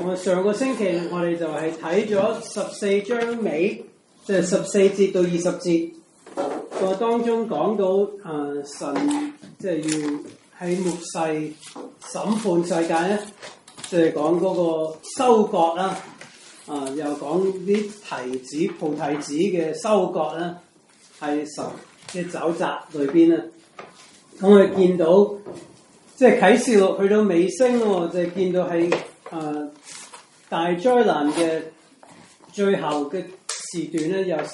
我上個星期我哋就係睇咗14章尾，即係14節到20節，個當中講到神即係要喺末世審判世界咧，即係講嗰個收割啦，又講啲提子、菩提子嘅收割啦，係神嘅酒醡裏邊咧，咁我哋見到即係啟示錄去到尾聲喎，就係見到係大災難嘅最後嘅時段咧，由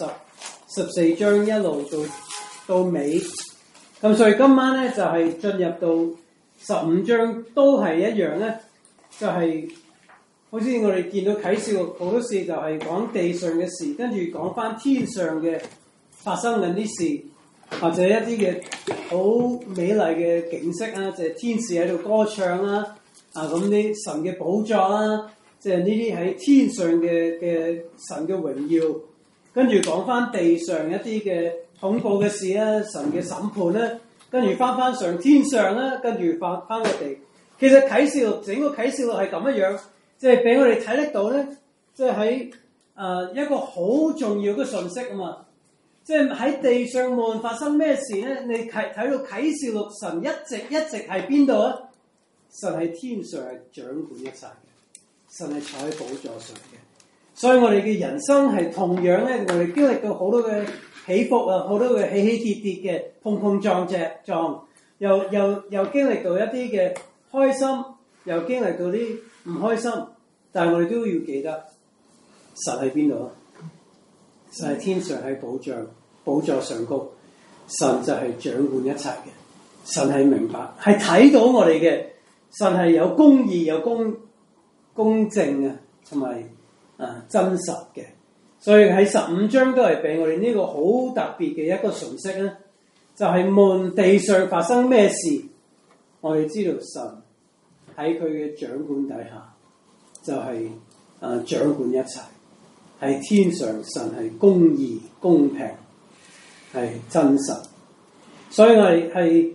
14章一路到尾。咁所以今晚咧就係進入到15章，都係一樣咧，就係好似我哋見到啟示錄好多事就係講地上嘅事，跟住講翻天上嘅發生緊啲事，或者一啲嘅好美麗嘅景色啊，就係天使喺度歌唱啦，咁啲神嘅寶座啦，即係呢啲喺天上嘅神嘅榮耀，跟住講翻地上一啲嘅恐怖嘅事啦，神嘅審判啦，跟住翻上天上啦，跟住翻個地。其實啟示錄整個啟示錄係咁樣，即係俾我哋睇得到咧，即係喺一個好重要嘅信息啊嘛。即係喺地上無論發生咩事咧，你睇到啟示錄神一直喺邊度啊？神喺天上係掌管一切嘅，神係坐喺寶座上嘅。所以我哋嘅人生係同樣咧，我哋經歷到好多嘅起伏啊，好多嘅起起跌跌嘅碰碰撞，又經歷到一啲嘅開心，又經歷到啲唔開心，但係我哋都要記得神喺邊度啊？神喺天上，喺寶座上高，神就係掌管一切嘅，神係明白，係睇到我哋嘅，神係有公義、有公正啊，同埋真實嘅。所以喺15章都係俾我哋呢個好特別嘅一個信息咧，就係無論地上發生咩事，我哋知道神喺佢嘅掌管底下，就係掌管一切。喺天上，神係公義、公平，係真實。所以我哋係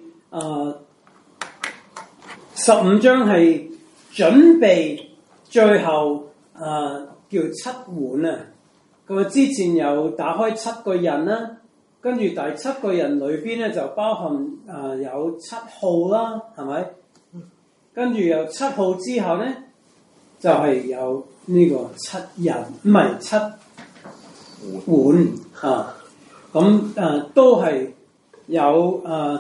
15章係準備最後叫7碗啊。咁之前有打開7個人啦，跟住第7個人裏邊咧就包含有7號啦，係咪？跟住有7號之後咧，就係有呢個7人，唔係7碗啊。咁都係有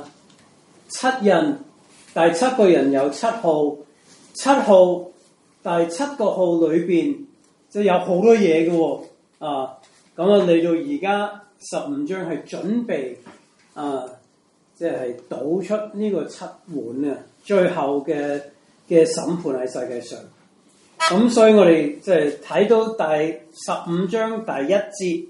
7人，第7個人有7號，7號第7個號裏邊就有好多嘢嘅喎。咁嚟到而家15章係準備即係倒出呢個7碗啊，最後嘅審判喺世界上。咁所以我哋即係睇到第15章第1節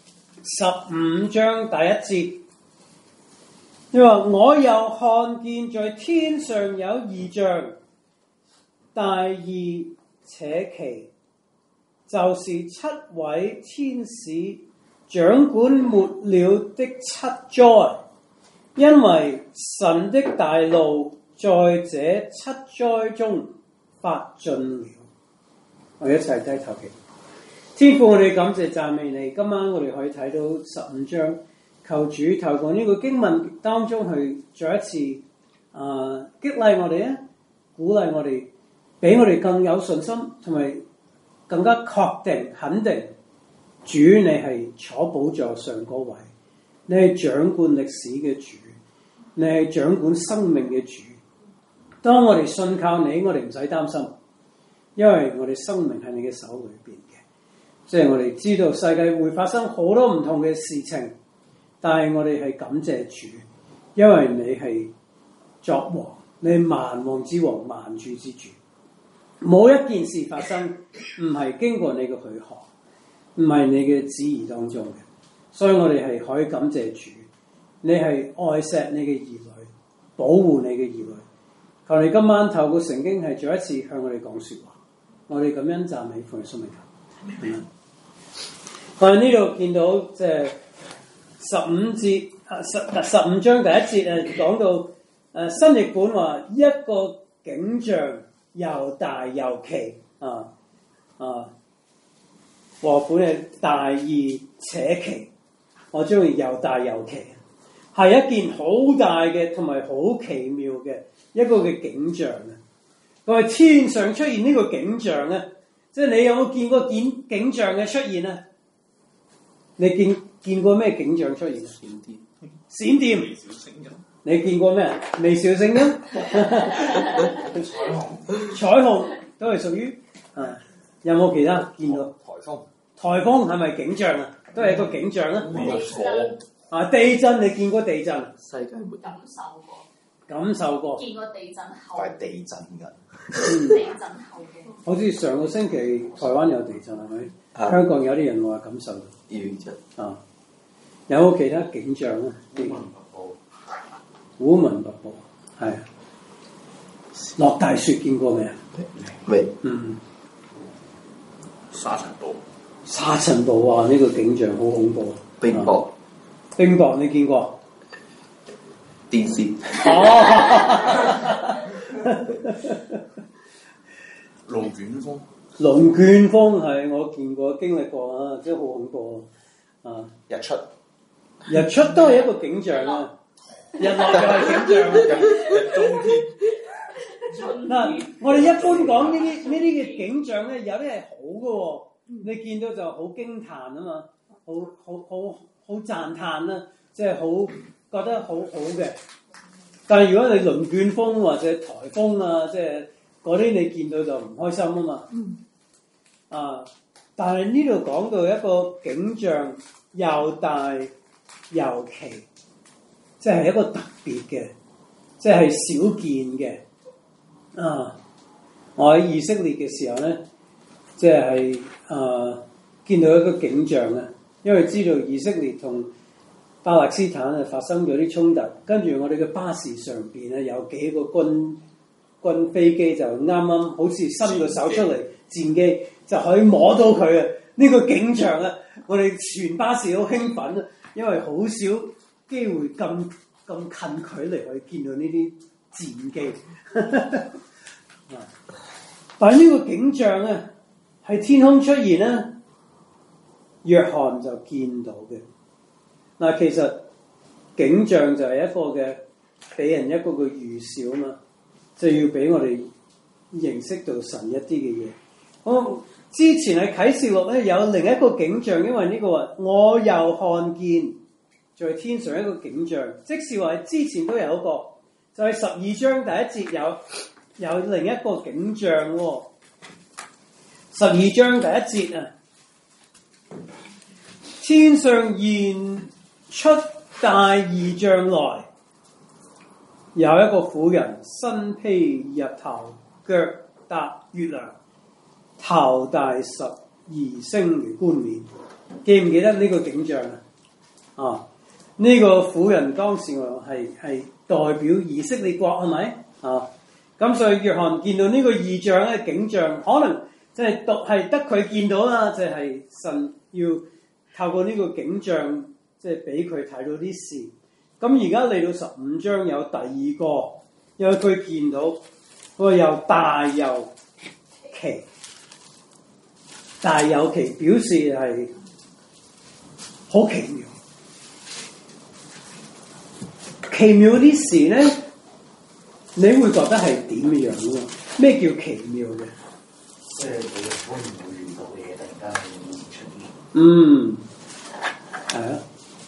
，15章第1節，你話我又看見在天上有異象，大異且奇，就是7位天使掌管末了的7災，因為神的大怒在這7災中發盡了。我哋一齊低頭祈。天父，我哋感謝讚美你，今晚我哋可以睇到15章，求主透過呢個經文當中去再一次激勵我哋啊，鼓勵我哋，俾我哋更有信心，同埋更加確定肯定主你係坐寶座上嗰位，你係掌管歷史嘅主，你係掌管生命嘅主。當我哋信靠你，我哋唔使擔心，因為我哋生命喺你嘅手裏邊嘅。即係我哋知道世界會發生好多唔同嘅事情，但係我哋係感謝主，因為你係作王，你係萬王之王，萬主之主。冇一件事發生唔係經過你嘅許可，唔係你嘅旨意當中嘅，所以我哋係可以感謝主。你係愛錫你嘅兒女，保護你嘅兒女。求你今晚透過聖經係再一次向我哋講說話，我哋咁樣讚美奉主名求。我喺呢度見到即係15章第1節講到新譯本話一個景象又大又奇啊！ 啊，和本係大而且奇，我中意又大又奇，係一件好大嘅同埋好奇妙嘅一個嘅景象啊！佢係天上出現呢個景象咧，即係你有冇見過景象嘅出現啊？你見過咩景象出現啊？閃電、微小聲音。你見過咩？微小聲音。彩虹都係屬於啊。有冇其他見到？颱風係咪景象啊？都係一個景象啊。啊，地震你見過地震？ 世界末感受過。 感受過。 見過地震後。 係地震㗎。 地震後嘅。 好似上個星期台灣有地震係咪？香港有啲人話感受到。啊，有冇其他景象啊？烏雲瀑布，係啊。落大雪見過未啊？ 未。 沙塵暴。 沙塵暴啊！呢個景象好恐怖。 冰雹。 冰雹你見過？ 電視。 龍捲風。 龍捲風係我見過經歷過啊，真係好恐怖啊！ 日出都係一個景象啊，日落又係景象啊。 日中天。 嗱，我哋一般講呢啲嘅景象咧，有啲係好嘅喎，你見到就好驚歎啊嘛，好讚歎啦，即係好覺得好好嘅。但係如果你龍捲風或者颱風啊，即係嗰啲你見到就唔開心啊嘛。啊，但係呢度講到一個景象又大又奇，即係一個特別嘅，即係少見嘅。啊，我喺以色列嘅時候咧，即係見到一個景象啊，因為知道以色列同巴勒斯坦啊發生咗啲衝突，跟住我哋嘅巴士上邊咧有幾個軍飛機就啱啱好似伸個手出嚟，戰機就可以摸到佢啊！呢個景象啊，我哋全巴士好興奮啊，因為好少機會咁近距離去見到呢啲戰機。但係呢個景象咧喺天空出現咧，約翰就見到嘅。嗱，其實景象就係一個嘅俾人一個嘅預兆啊嘛，就要俾我哋認識到神一啲嘅嘢。我之前喺啟示錄咧有另一個景象，因為呢個話我又看見在天上一個景象，即是話之前都有一個，就係12章第1節有另一個景象喎。12章第1節啊，天上現出大異象來，有一個婦人身披日頭，腳踏月亮，頭戴12星嘅冠冕。記唔記得呢個景象啊？呢個婦人當時係代表以色列國係咪啊？咁所以約翰見到呢個異象咧景象，可能即係得佢見到啦，就係神要透過呢個景象，即係俾佢睇到啲事。咁而家嚟到15章有第二個，因為佢見到佢又大又奇，大有奇表示係好奇妙。奇妙啲事咧，你會覺得係點樣喎？咩叫奇妙嘅？ 即係你可能會遇到嘅嘢，突然間會出現。 係啊。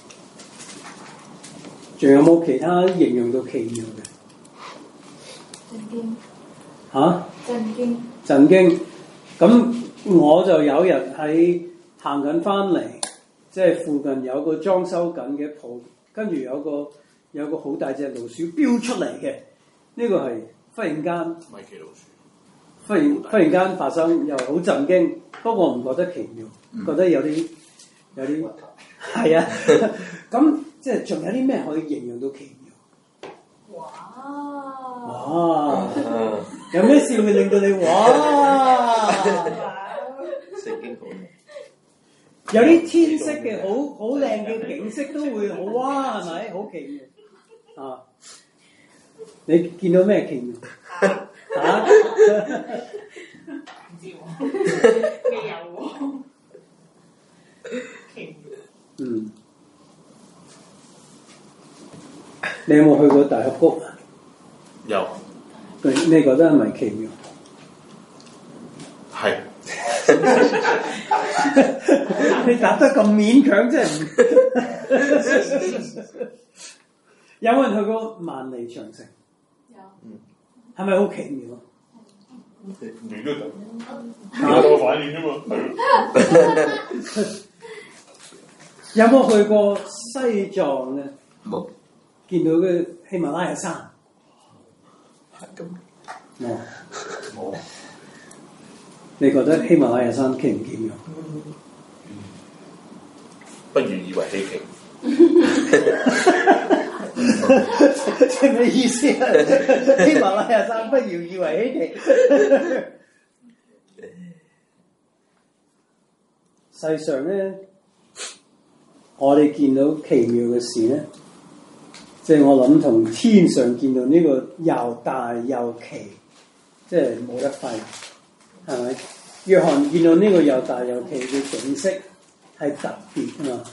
仲有冇其他形容到奇妙嘅？ 震驚。 嚇？ 震驚。 震驚。咁我就有日喺行緊翻嚟，即係附近有個裝修緊嘅鋪，跟住有個好大隻老鼠飆出嚟嘅，呢個係忽然間米奇老鼠， 忽然間發生，又好震驚。不過我唔覺得奇妙，覺得有啲係啊。咁即係仲有啲咩可以形容到奇妙？哇！有咩事會令到你哇？ 聖經講有啲天色嘅好靚嘅景色都會好哇，係咪？好奇妙啊！你見到咩奇妙？嚇？ 唔知喎。 你有冇去過大峽谷啊？ 有， 你覺得係咪奇妙？ 係。 你答得咁勉強，真係唔有冇人去過萬里長城？ 有。 係咪好奇妙啊？ 你都得，我反應啫嘛。 有冇去過西藏咧？ 冇。 見到嘅喜馬拉雅山？ 咁冇。 冇。 你覺得喜馬拉雅山奇唔奇妙？ 不如以為稀奇。 即係咩意思啊？喜馬拉雅山不如以為稀奇。世上咧，我哋見到奇妙嘅事咧，即係我諗同天上見到呢個又大又奇，即係冇得揮，係咪？約翰見到呢個又大又奇嘅景色係特別㗎嘛？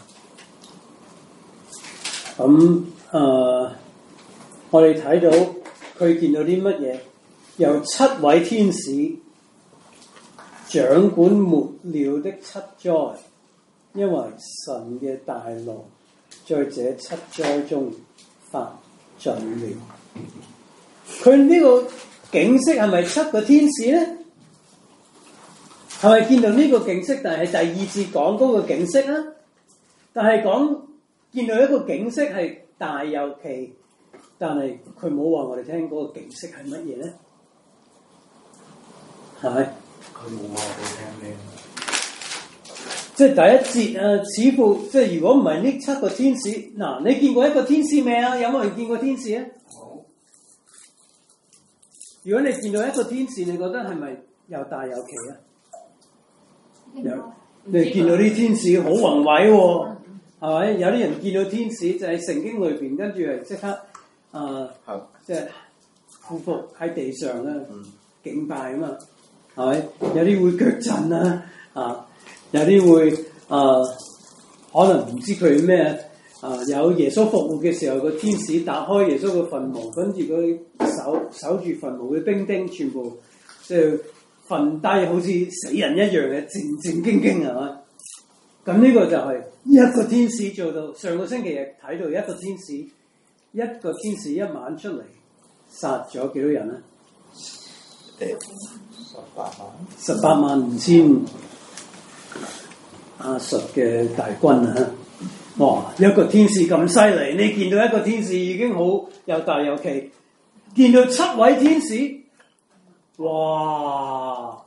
咁我哋睇到佢見到啲乜嘢？由7位天使掌管末了的7災，因為神嘅大怒在這7災中發盡了。佢呢個景色係咪7個天使咧？係咪見到呢個景色？但係第2節講嗰個景色啊？但係講見到一個景色係大又奇，但係佢冇話我哋聽嗰個景色係乜嘢咧？係咪？ 佢冇話俾你聽咩？ 即係第1節啊，似乎即係如果唔係呢7個天使，嗱，你見過一個天使未啊？有冇人見過天使啊？ 好。 如果你見到一個天使，你覺得係咪又大又奇啊？你見到啲天使好宏偉喎，係咪？有啲人見到天使就喺聖經裏邊，跟住係即刻即係俯伏喺地上啦，敬拜啊嘛，係咪？有啲會腳震啊，有啲會可能唔知佢咩有耶穌復活嘅時候，個天使打開耶穌嘅墳墓，跟住佢守住墳墓嘅兵丁全部即係瞓低，好似死人一樣嘅，戰戰兢兢係嘛？咁呢個就係一個天使做到。上個星期日睇到一個天使一晚出嚟殺咗幾多人啊？185000亞述嘅大軍啊！哇！一個天使咁犀利，你見到一個天使已經好又大又奇，見到7位天使，哇！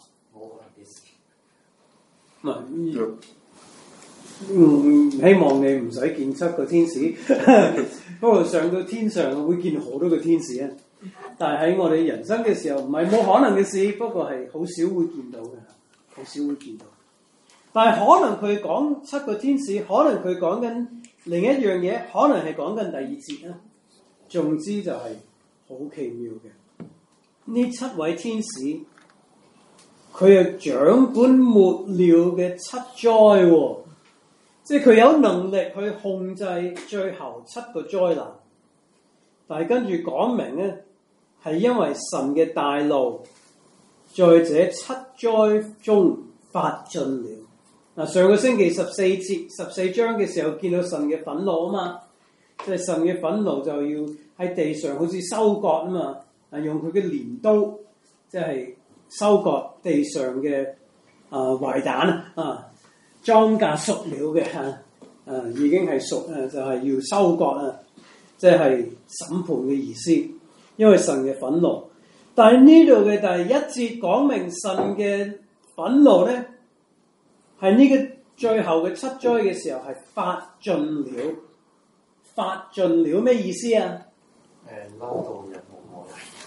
希望你唔使見7個天使，不過上到天上會見好多個天使啊！但係喺我哋人生嘅時候，唔係冇可能嘅事，不過係好少會見到嘅，好少會見到。但係可能佢講7個天使，可能佢講緊另一樣嘢，可能係講緊第2節啊。總之就係好奇妙嘅。呢7位天使，佢係掌管末了嘅7災喎，即係佢有能力去控制最後7個災難。但係跟住講明咧，係因為神嘅大怒，在這7災中發盡了。嗱，上個星期14章嘅時候，見到神嘅憤怒啊嘛，即係神嘅憤怒就要喺地上好似收割啊嘛，用佢嘅鐮刀，即係收割地上嘅壞蛋啊，莊稼熟了嘅已經係熟就係要收割啊，即係審判嘅意思，因為神嘅憤怒。但係呢度嘅第1節講明神嘅憤怒咧，係呢個最後嘅7災嘅時候係發盡了，發盡了咩意思啊？ 嬲到人無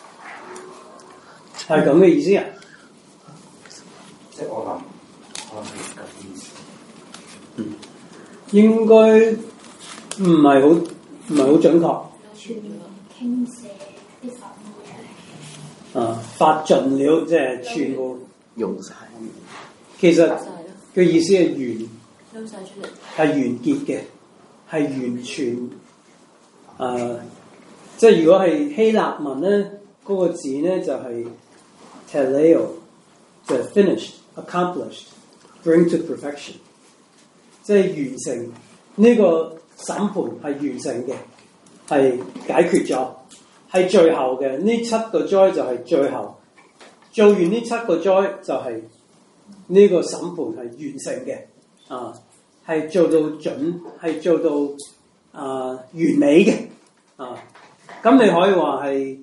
愛， 係咁嘅意思啊？ 即係我諗係咁意思。 應該唔係好準確。 全部傾瀉啲憤怒。 發盡了，即係全部用晒。 其實嘅意思係撈晒出嚟， 係完結嘅，係完全即係如果係希臘文咧，嗰個字咧就係 teleo， 就係 finished、accomplished、bring to perfection， 即係完成呢個審判係完成嘅，係解決咗，係最後嘅。呢7個災就係最後，做完呢7個災就係呢個審判係完成嘅，係做到準，係做到完美嘅，咁你可以話係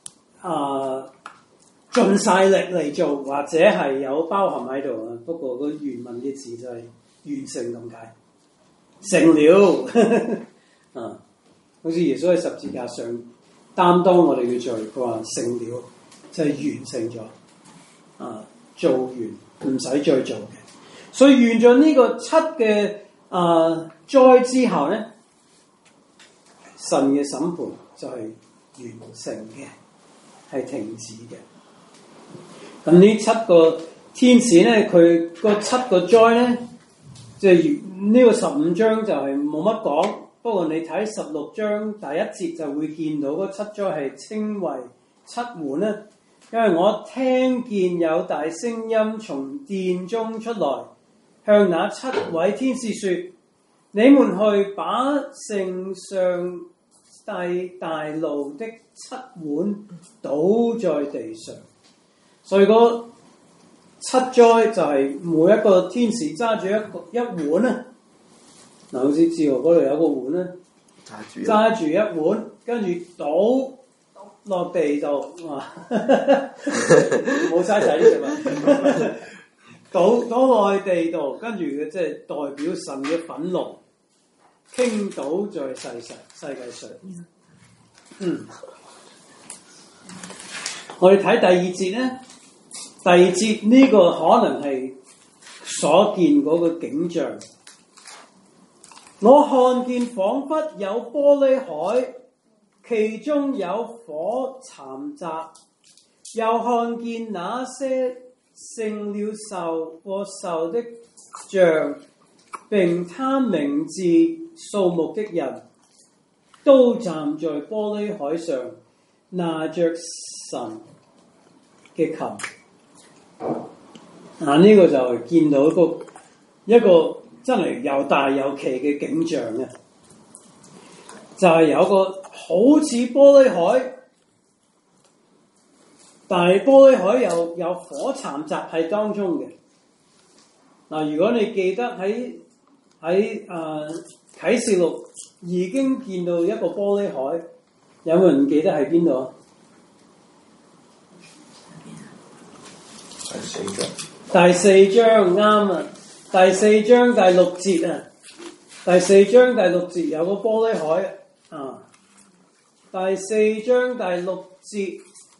盡晒力嚟做，或者係有包含喺度啊。不過個原文嘅字就係完成咁解，成了好似耶穌喺十字架上擔當我哋嘅罪，佢話成了，即係完成咗，做完唔使再做嘅。所以完咗呢個7嘅災之後咧，神嘅審判就係完成嘅，係停止嘅。咁呢7個天使咧，佢個7個災咧，即係呢個15章就係冇乜講。不過你睇16章第1節就會見到嗰7災係稱為7碗啦。因為我聽見有大聲音從殿中出來，向那7位天使說：你們去把盛上大爐的7碗倒在地上。所以嗰7災就係每一個天使揸住一碗啦。嗱，好似志豪嗰度有個碗啦，揸住一碗，跟住倒落地度，冇嘥晒啲食物，倒落去地度，跟住嘅即係代表神嘅憤怒傾倒在世界上。我哋睇第2節咧，第2節呢個可能係所見嗰個景象。我看見彷彿有玻璃海，其中有火摻雜，又看見那些勝了獸和獸的像，並他名字數目的人，都站在玻璃海上，拿着神嘅琴。呢個就見到一個真係又大又奇嘅景象嘅，就係有個好似玻璃海，但係玻璃海又有火摻雜喺當中嘅。如果你記得喺啟示錄已經見到一個玻璃海，有冇人記得喺邊度啊？第4章啱啊！第4章第6節啊！第4章第6節有個玻璃海啊！第4章第6節，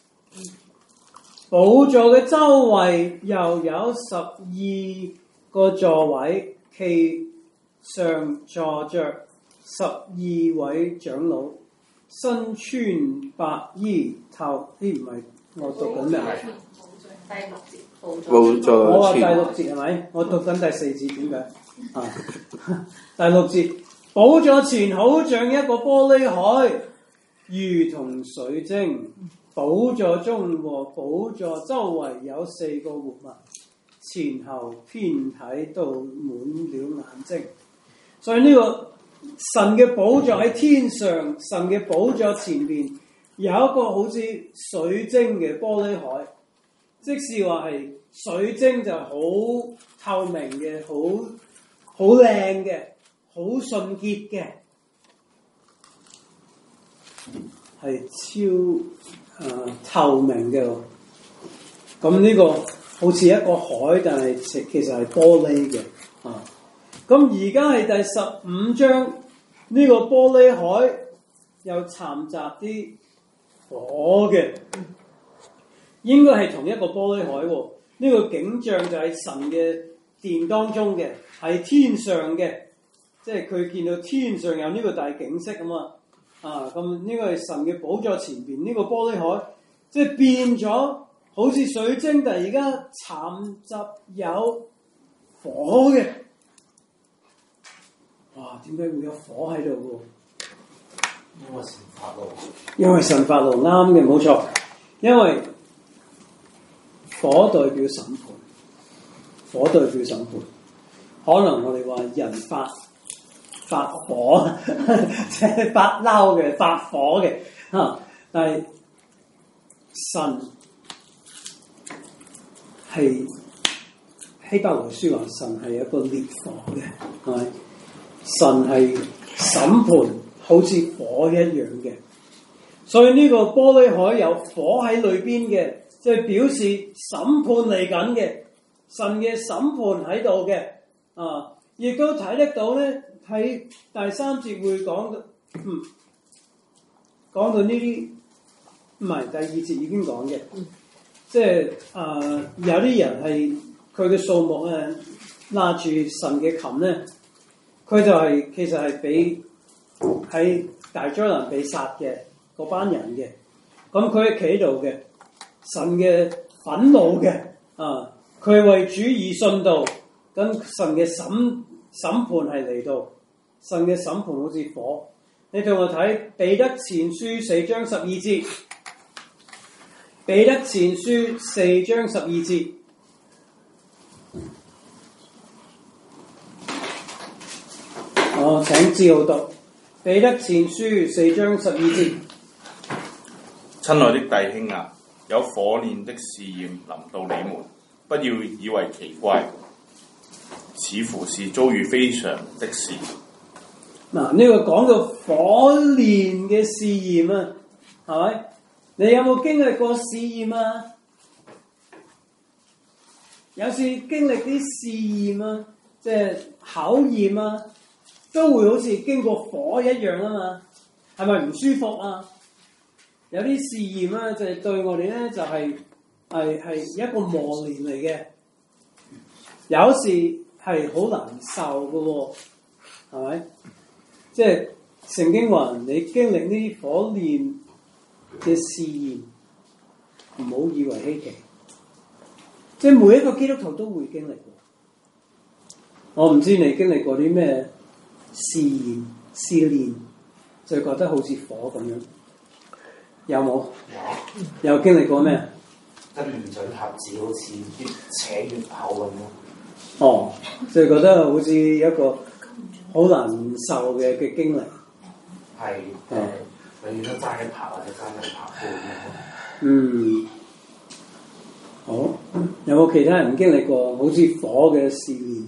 寶座嘅周圍又有12個座位，其上坐着12位長老，身穿白衣，頭唔係我讀緊咩？ 第6節。 我話第6節係咪？我讀緊第4節，點解？第6節，寶座前好像一個玻璃海，如同水晶。寶座中和寶座周圍有4個活物，前後遍體都滿了眼睛。所以呢個神嘅寶座喺天上，神嘅寶座前邊有一個好似水晶嘅玻璃海。即是話係水晶就好透明嘅，好靚嘅，好純潔嘅，係超透明嘅。咁呢個好似一個海，但係其實係玻璃嘅。咁而家係第15章，呢個玻璃海又摻雜啲火嘅。應該係同一個玻璃海喎，呢個景象就係神嘅殿當中嘅，係天上嘅，即係佢見到天上有呢個大景色咁啊！咁呢個係神嘅寶座前邊呢個玻璃海，即係變咗好似水晶，但係而家摻雜有火嘅。哇！點解會有火喺度喎？ 因為神發怒啱嘅，冇錯。因為火代表審判，火代表審判。可能我哋話人發火，即係發嬲嘅、發火嘅嚇，但係神係希伯來書話神係一個烈火嘅，係咪？神係審判，好似火一樣嘅。所以呢個玻璃海有火喺裏邊嘅，即係表示審判嚟緊嘅，神嘅審判喺度嘅。啊，亦都睇得到咧，喺第3節會講到，講到呢啲，唔係第2節已經講嘅，即係有啲人係佢嘅數目拉住神嘅琴咧，佢就係、其實係俾喺大災難被殺嘅嗰班人嘅，咁佢係企喺度嘅，神嘅憤怒嘅，佢係為主而殉道。咁神嘅審判係嚟到，神嘅審判好似火。你同我睇彼得前書4章12節，彼得前書4章12節。請照讀彼得前書4章12節。 親愛的弟兄啊，有火煉的試驗臨到你們，不要以為奇怪。似乎是遭遇非常的事。 嗱，呢個講到火煉嘅試驗啊，係咪？你有冇經歷過試驗啊？有時經歷啲試驗啊，即係考驗啊，都會好似經過火一樣啊嘛，係咪唔舒服啊？有啲試驗啊，就係對我哋咧，就係一個磨練嚟嘅，有時係好難受嘅喎，係咪？即係聖經話你經歷呢啲火煉嘅試驗，唔好以為稀奇。即係每一個基督徒都會經歷過。我唔知你經歷過啲咩試驗、試煉，就覺得好似火咁樣。有冇？有經歷過咩？ 跟唔準盒子，好似越扯越厚咁咯。 哦，就係覺得好似一個好難受嘅經歷。 係永遠都爭一拍或者爭兩拍半咁。 嗯，好。有冇其他人經歷過好似火嘅試驗？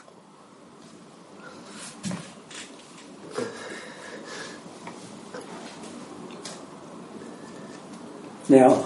你有？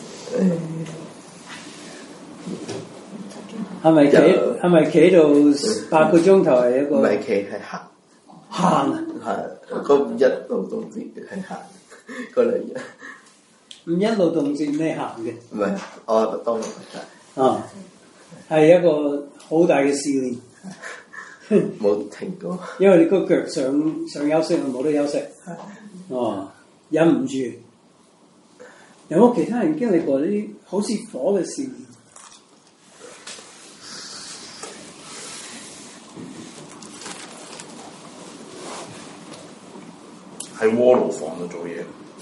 係咪企到8個鐘頭係一個？ 唔係企係行。 行啊！ 係嗰一路動節係行嗰兩日。 唔一路動節你行嘅？ 唔係，我當日係。 啊，係一個好大嘅試煉。 冇停過。因為你個腳想休息，冇得休息。哦，忍唔住。有冇其他人經歷過呢啲好似火嘅試驗？ 喺鍋爐房度做嘢。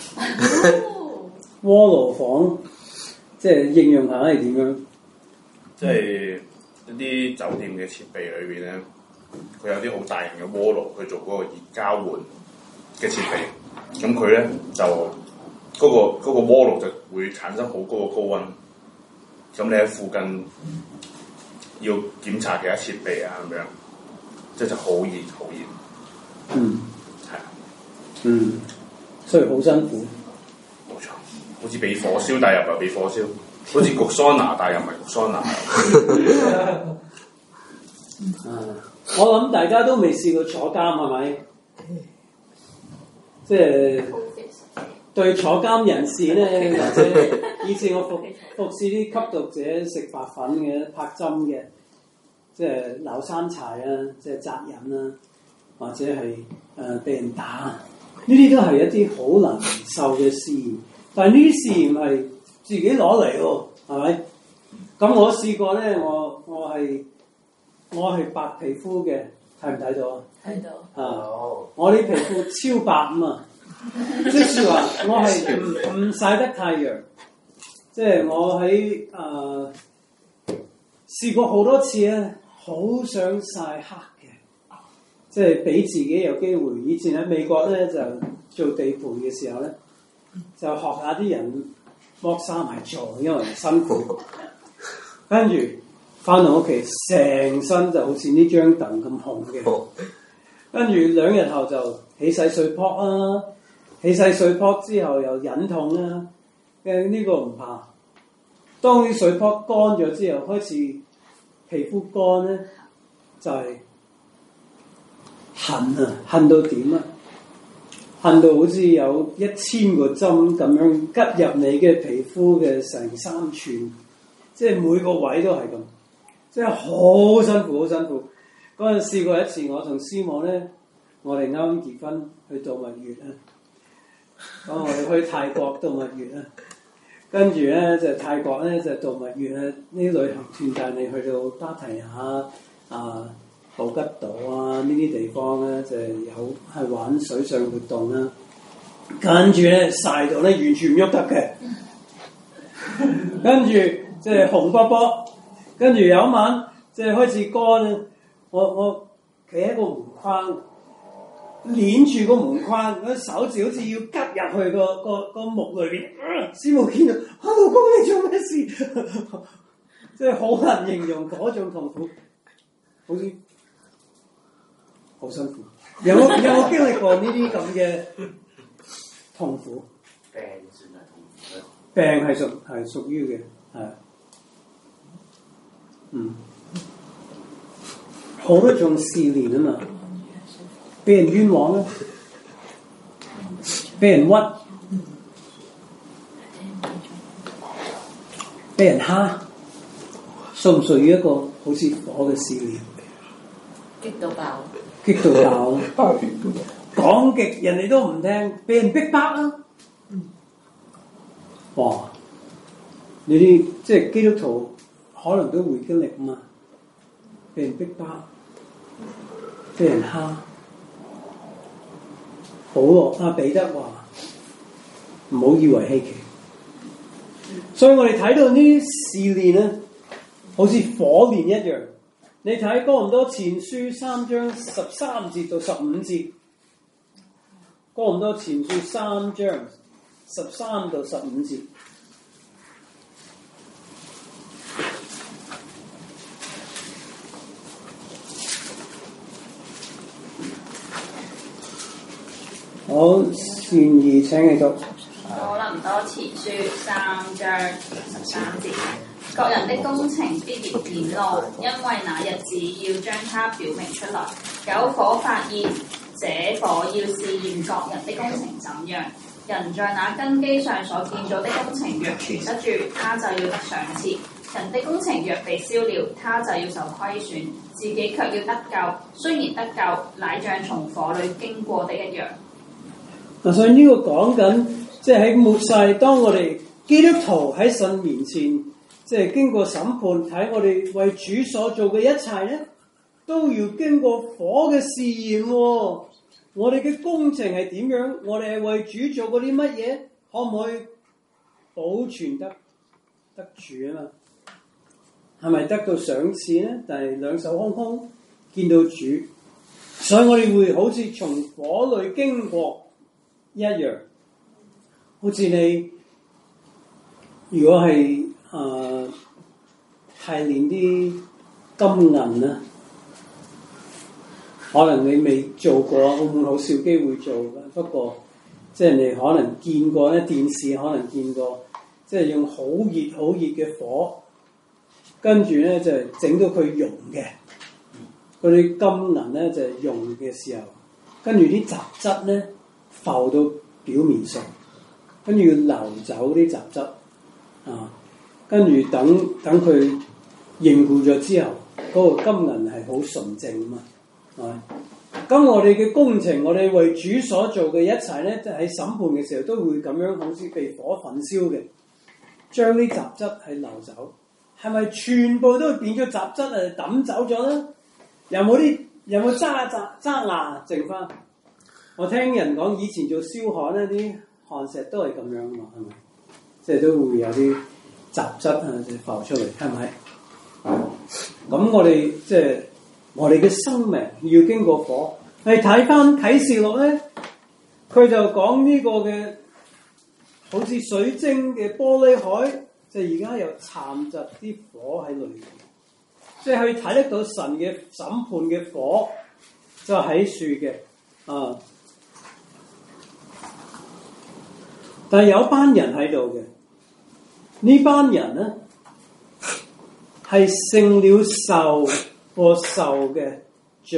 鍋爐房，即係應用下係點樣？ 即係一啲酒店嘅設備裏邊咧，佢有啲好大型嘅鍋爐去做嗰個熱交換嘅設備。咁佢咧就嗰個鍋爐就會產生好高嘅高溫。咁你喺附近要檢查其他設備啊咁樣，即係就好熱好熱。 嗯。 係啊。 嗯。所以好辛苦。 冇錯，好似被火燒，但又唔係被火燒；好似焗桑拿，但又唔係焗桑拿。 我諗大家都未試過坐監，係咪？即係對坐監人士咧，或者以前我服侍啲吸毒者食白粉嘅、拍針嘅，即係鬧山柴啊，即係責任啊，或者係被人打。呢啲都係一啲好難受嘅試驗，但係呢啲試驗係自己攞嚟喎，係咪？咁我試過咧，我係白皮膚嘅，睇唔睇到啊？ 睇到。 啊！我啲皮膚超白啊嘛， 即係話我係唔曬得太陽，即係我喺試過好多次咧，好想曬黑嘅，即係俾自己有機會。以前喺美國咧就做地盤嘅時候咧，就學下啲人剝衫係做，因為辛苦。跟住翻到屋企，成身就好似呢張凳咁紅嘅。跟住2日後就起洗水泡啦，起洗水泡之後又忍痛啦。呢個唔怕，當啲水泡乾咗之後，開始皮膚乾咧，就係痕啊，痕到點啊？痕到好似有1000個針咁樣拮入你嘅皮膚嘅成3寸，即係每個位都係咁，即係好辛苦，好辛苦。嗰陣試過一次，我同師母咧，我哋啱啱結婚去度蜜月啊，咁我哋去泰國度蜜月啊，跟住咧就泰國咧就度蜜月啊，呢啲旅行團帶你去到芭提雅布吉島啊呢啲地方咧，就有係玩水上活動啦。跟住咧曬到咧完全唔喐得嘅，跟住即係紅卜卜。跟住有一晚即係開始乾咧，我企喺個門框，攆住個門框，嗰手指好似要拮入去個木裏邊。師母見到，老公你做咩事？即係好難形容嗰種痛苦，好似〜好辛苦，有冇經歷過呢啲咁嘅痛苦？ 病算係痛苦咧？ 病係屬於嘅，係，好多種試煉啊嘛，俾人冤枉啦，俾人屈，俾人蝦，屬唔屬於一個好似火嘅試煉？ 激到爆！ 激到爆，講極人哋都唔聽，俾人逼迫啊！哇！呢啲即係基督徒可能都會經歷嘛，俾人逼迫，俾人蝦。保羅阿彼得話：唔好以為稀奇。所以我哋睇到呢啲試煉咧，好似火煉一樣。你睇哥林多前書3章13節到15節，哥林多前書3章13到15節。好，善意請你讀。 哥林多前書3章13節。各人的工程必然顯露，因為那日子要將它表明出來。有火發現，這火要試驗各人的工程怎樣。人在那根基上所建造的工程若存得住，他就要得賞賜；人的工程若被燒了，他就要受虧損，自己卻要得救。雖然得救，乃像從火裏經過的一樣。 所以呢個講緊，即係喺末世，當我哋基督徒喺神面前。即係經過審判，睇我哋為主所做嘅一切咧，都要經過火嘅試驗喎。我哋嘅工程係點樣？我哋係為主做過啲乜嘢？可唔可以保存得住啊嘛？係咪得到賞賜咧？但係兩手空空見到主，所以我哋會好似從火裏經過一樣。好似你如果係係練啲金銀啦，可能你未做過，澳門好少機會做嘅。不過即係你可能見過咧，電視可能見過，即係用好熱嘅火，跟住咧就係整到佢溶嘅。嗰啲金銀咧就係溶嘅時候，跟住啲雜質咧浮到表面上，跟住要流走啲雜質啊。跟住等佢凝固咗之後，嗰個金銀係好純正啊嘛，係咪？咁我哋嘅工程，我哋為主所做嘅一切咧，喺審判嘅時候都會咁樣好似被火焚燒嘅，將啲雜質係流走，係咪全部都變咗雜質抌走咗咧？有冇渣牙剩翻？ 我聽人講以前做燒焊咧，啲焊石都係咁樣嘛，係咪？即係都會有啲雜質啊，就浮出嚟，係咪？咁我哋即係我哋嘅生命要經過火。你睇翻啟示錄咧，佢就講呢個嘅好似水晶嘅玻璃海，即係而家有摻雜啲火喺裏面，即係佢睇得到神嘅審判嘅火就喺樹嘅啊。但係有班人喺度嘅，呢班人咧係勝了獸和獸嘅像，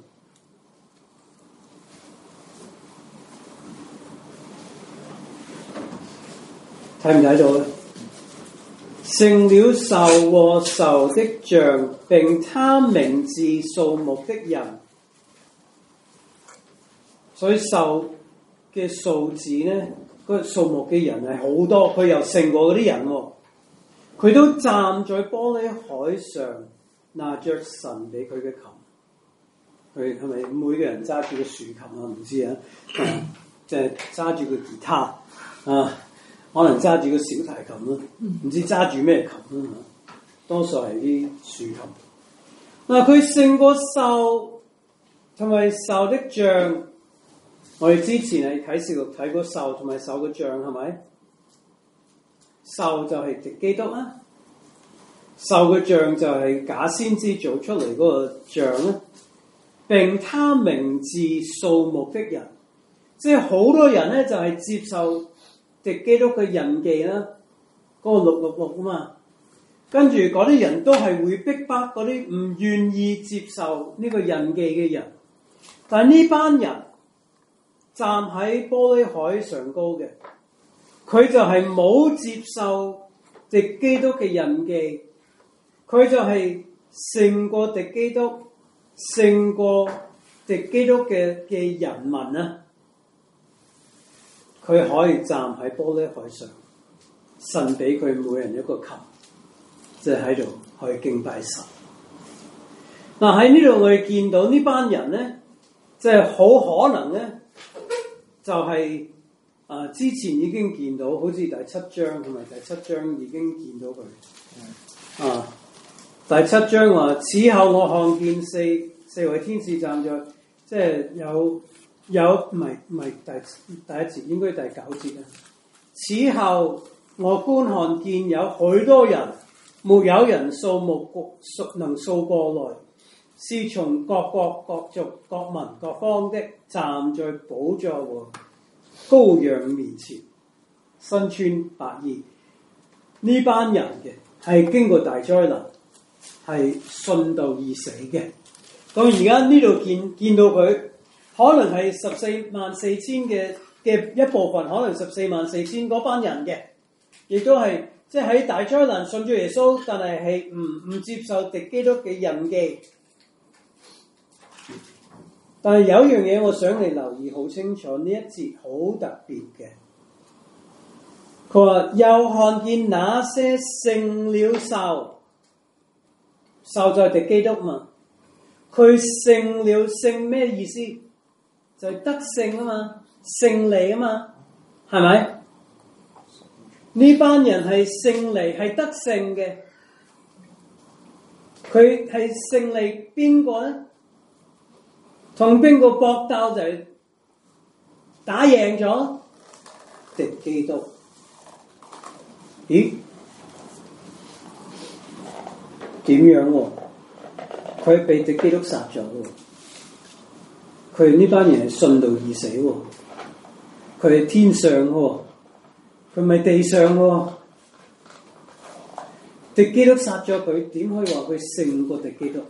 睇唔睇到咧？勝了獸和獸的像，並他名字數目的人，所以獸嘅數字咧。個數目嘅人係好多，佢又勝過嗰啲人喎。佢都站在玻璃海上，拿着神俾佢嘅琴。佢係咪每個人揸住個豎琴啊？唔知啊，即係揸住個吉他啊，可能揸住個小提琴咯，唔知揸住咩琴啊？多數係啲豎琴。嗱，佢勝過獸同埋獸的像。我哋之前係啟示錄睇過獸同埋獸嘅像，係咪？獸就係敵基督啦，獸嘅像就係假先知做出嚟嗰個像啦。並他名字數目的人，即係好多人咧就係接受敵基督嘅印記啦，嗰個666啊嘛。跟住嗰啲人都係會逼迫嗰啲唔願意接受呢個印記嘅人，但係呢班人站喺玻璃海上高嘅，佢就係冇接受敵基督嘅印記，佢就係勝過敵基督，勝過敵基督嘅人民啊！佢可以站喺玻璃海上，神俾佢每人一個琴，即係喺度可以敬拜神。嗱，喺呢度我哋見到呢班人咧，即係好可能咧。就係之前已經見到，好似第7章同埋第7章已經見到佢。第7章話：此後我看見四位天使站在，即係有唔係第一節，應該第9節啊。此後我觀看見有許多人，沒有人數目能數過來，是從各國、各族、各民、各方的，站在寶座和羔羊面前，身穿白衣。呢班人嘅係經過大災難，係信道而死嘅。咁而家呢度見到佢，可能係144000嘅一部分，可能144000嗰班人嘅，亦都係即係喺大災難信咗耶穌，但係唔接受敵基督嘅印記。但係有一樣嘢我想你留意好清楚，呢一節好特別嘅。佢話又看見那些勝了獸，獸就係敵基督嘛。佢勝了，勝咩意思？就係得勝啊嘛，勝利啊嘛，係咪？呢班人係勝利，係得勝嘅。佢係勝利邊個咧？同邊個搏鬥就係打贏咗敵基督？咦？點樣喎？佢被敵基督殺咗喎。佢呢班人係信道而死喎。佢係天上喎，佢唔係地上喎。敵基督殺咗佢，點可以話佢勝過敵基督？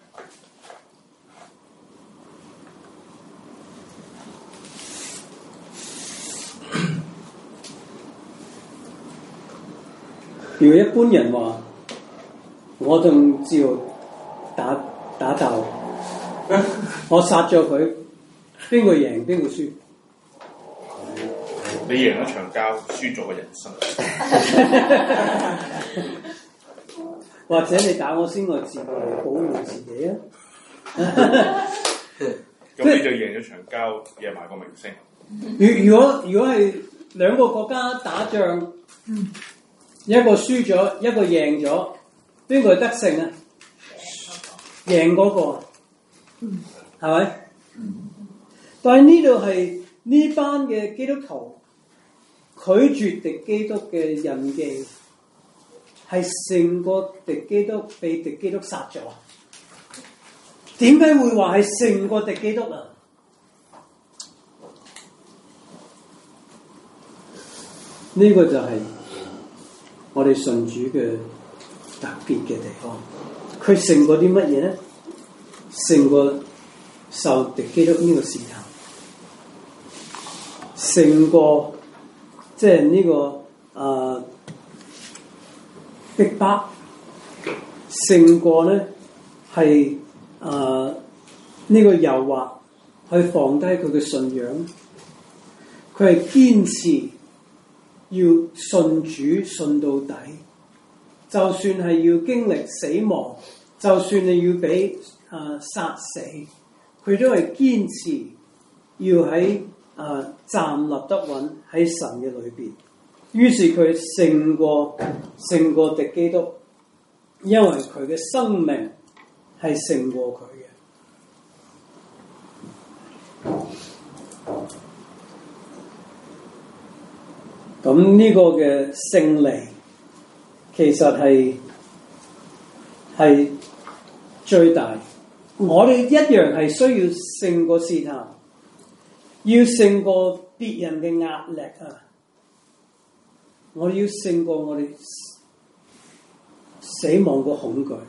如果一般人話，我仲照打鬥，我殺咗佢，邊個贏邊個輸？ 你贏咗場交，輸咗個人生。 或者你打我先，我自己保護自己啊！ 咁你就贏咗場交，贏埋個明星。 如果係兩個國家打仗，一個輸咗，一個贏咗，邊個得勝啊？贏嗰個，係咪？但係呢度係呢班嘅基督徒拒絕敵基督嘅印記，係勝過敵基督，被敵基督殺咗。點解會話係勝過敵基督啊？呢個就係我哋信主嘅特別嘅地方。佢勝過啲乜嘢咧？勝過受敵基督呢個試探，勝過即係呢個逼迫，勝過咧係呢個誘惑去放低佢嘅信仰。佢係堅持要信主信到底，就算係要經歷死亡，就算你要俾殺死，佢都係堅持要喺站立得穩喺神嘅裏邊。於是佢勝過敵基督，因為佢嘅生命係勝過佢嘅。咁呢個嘅勝利其實係最大。我哋一樣係需要勝過試探，要勝過別人嘅壓力啊！我哋要勝過我哋死亡嘅恐懼。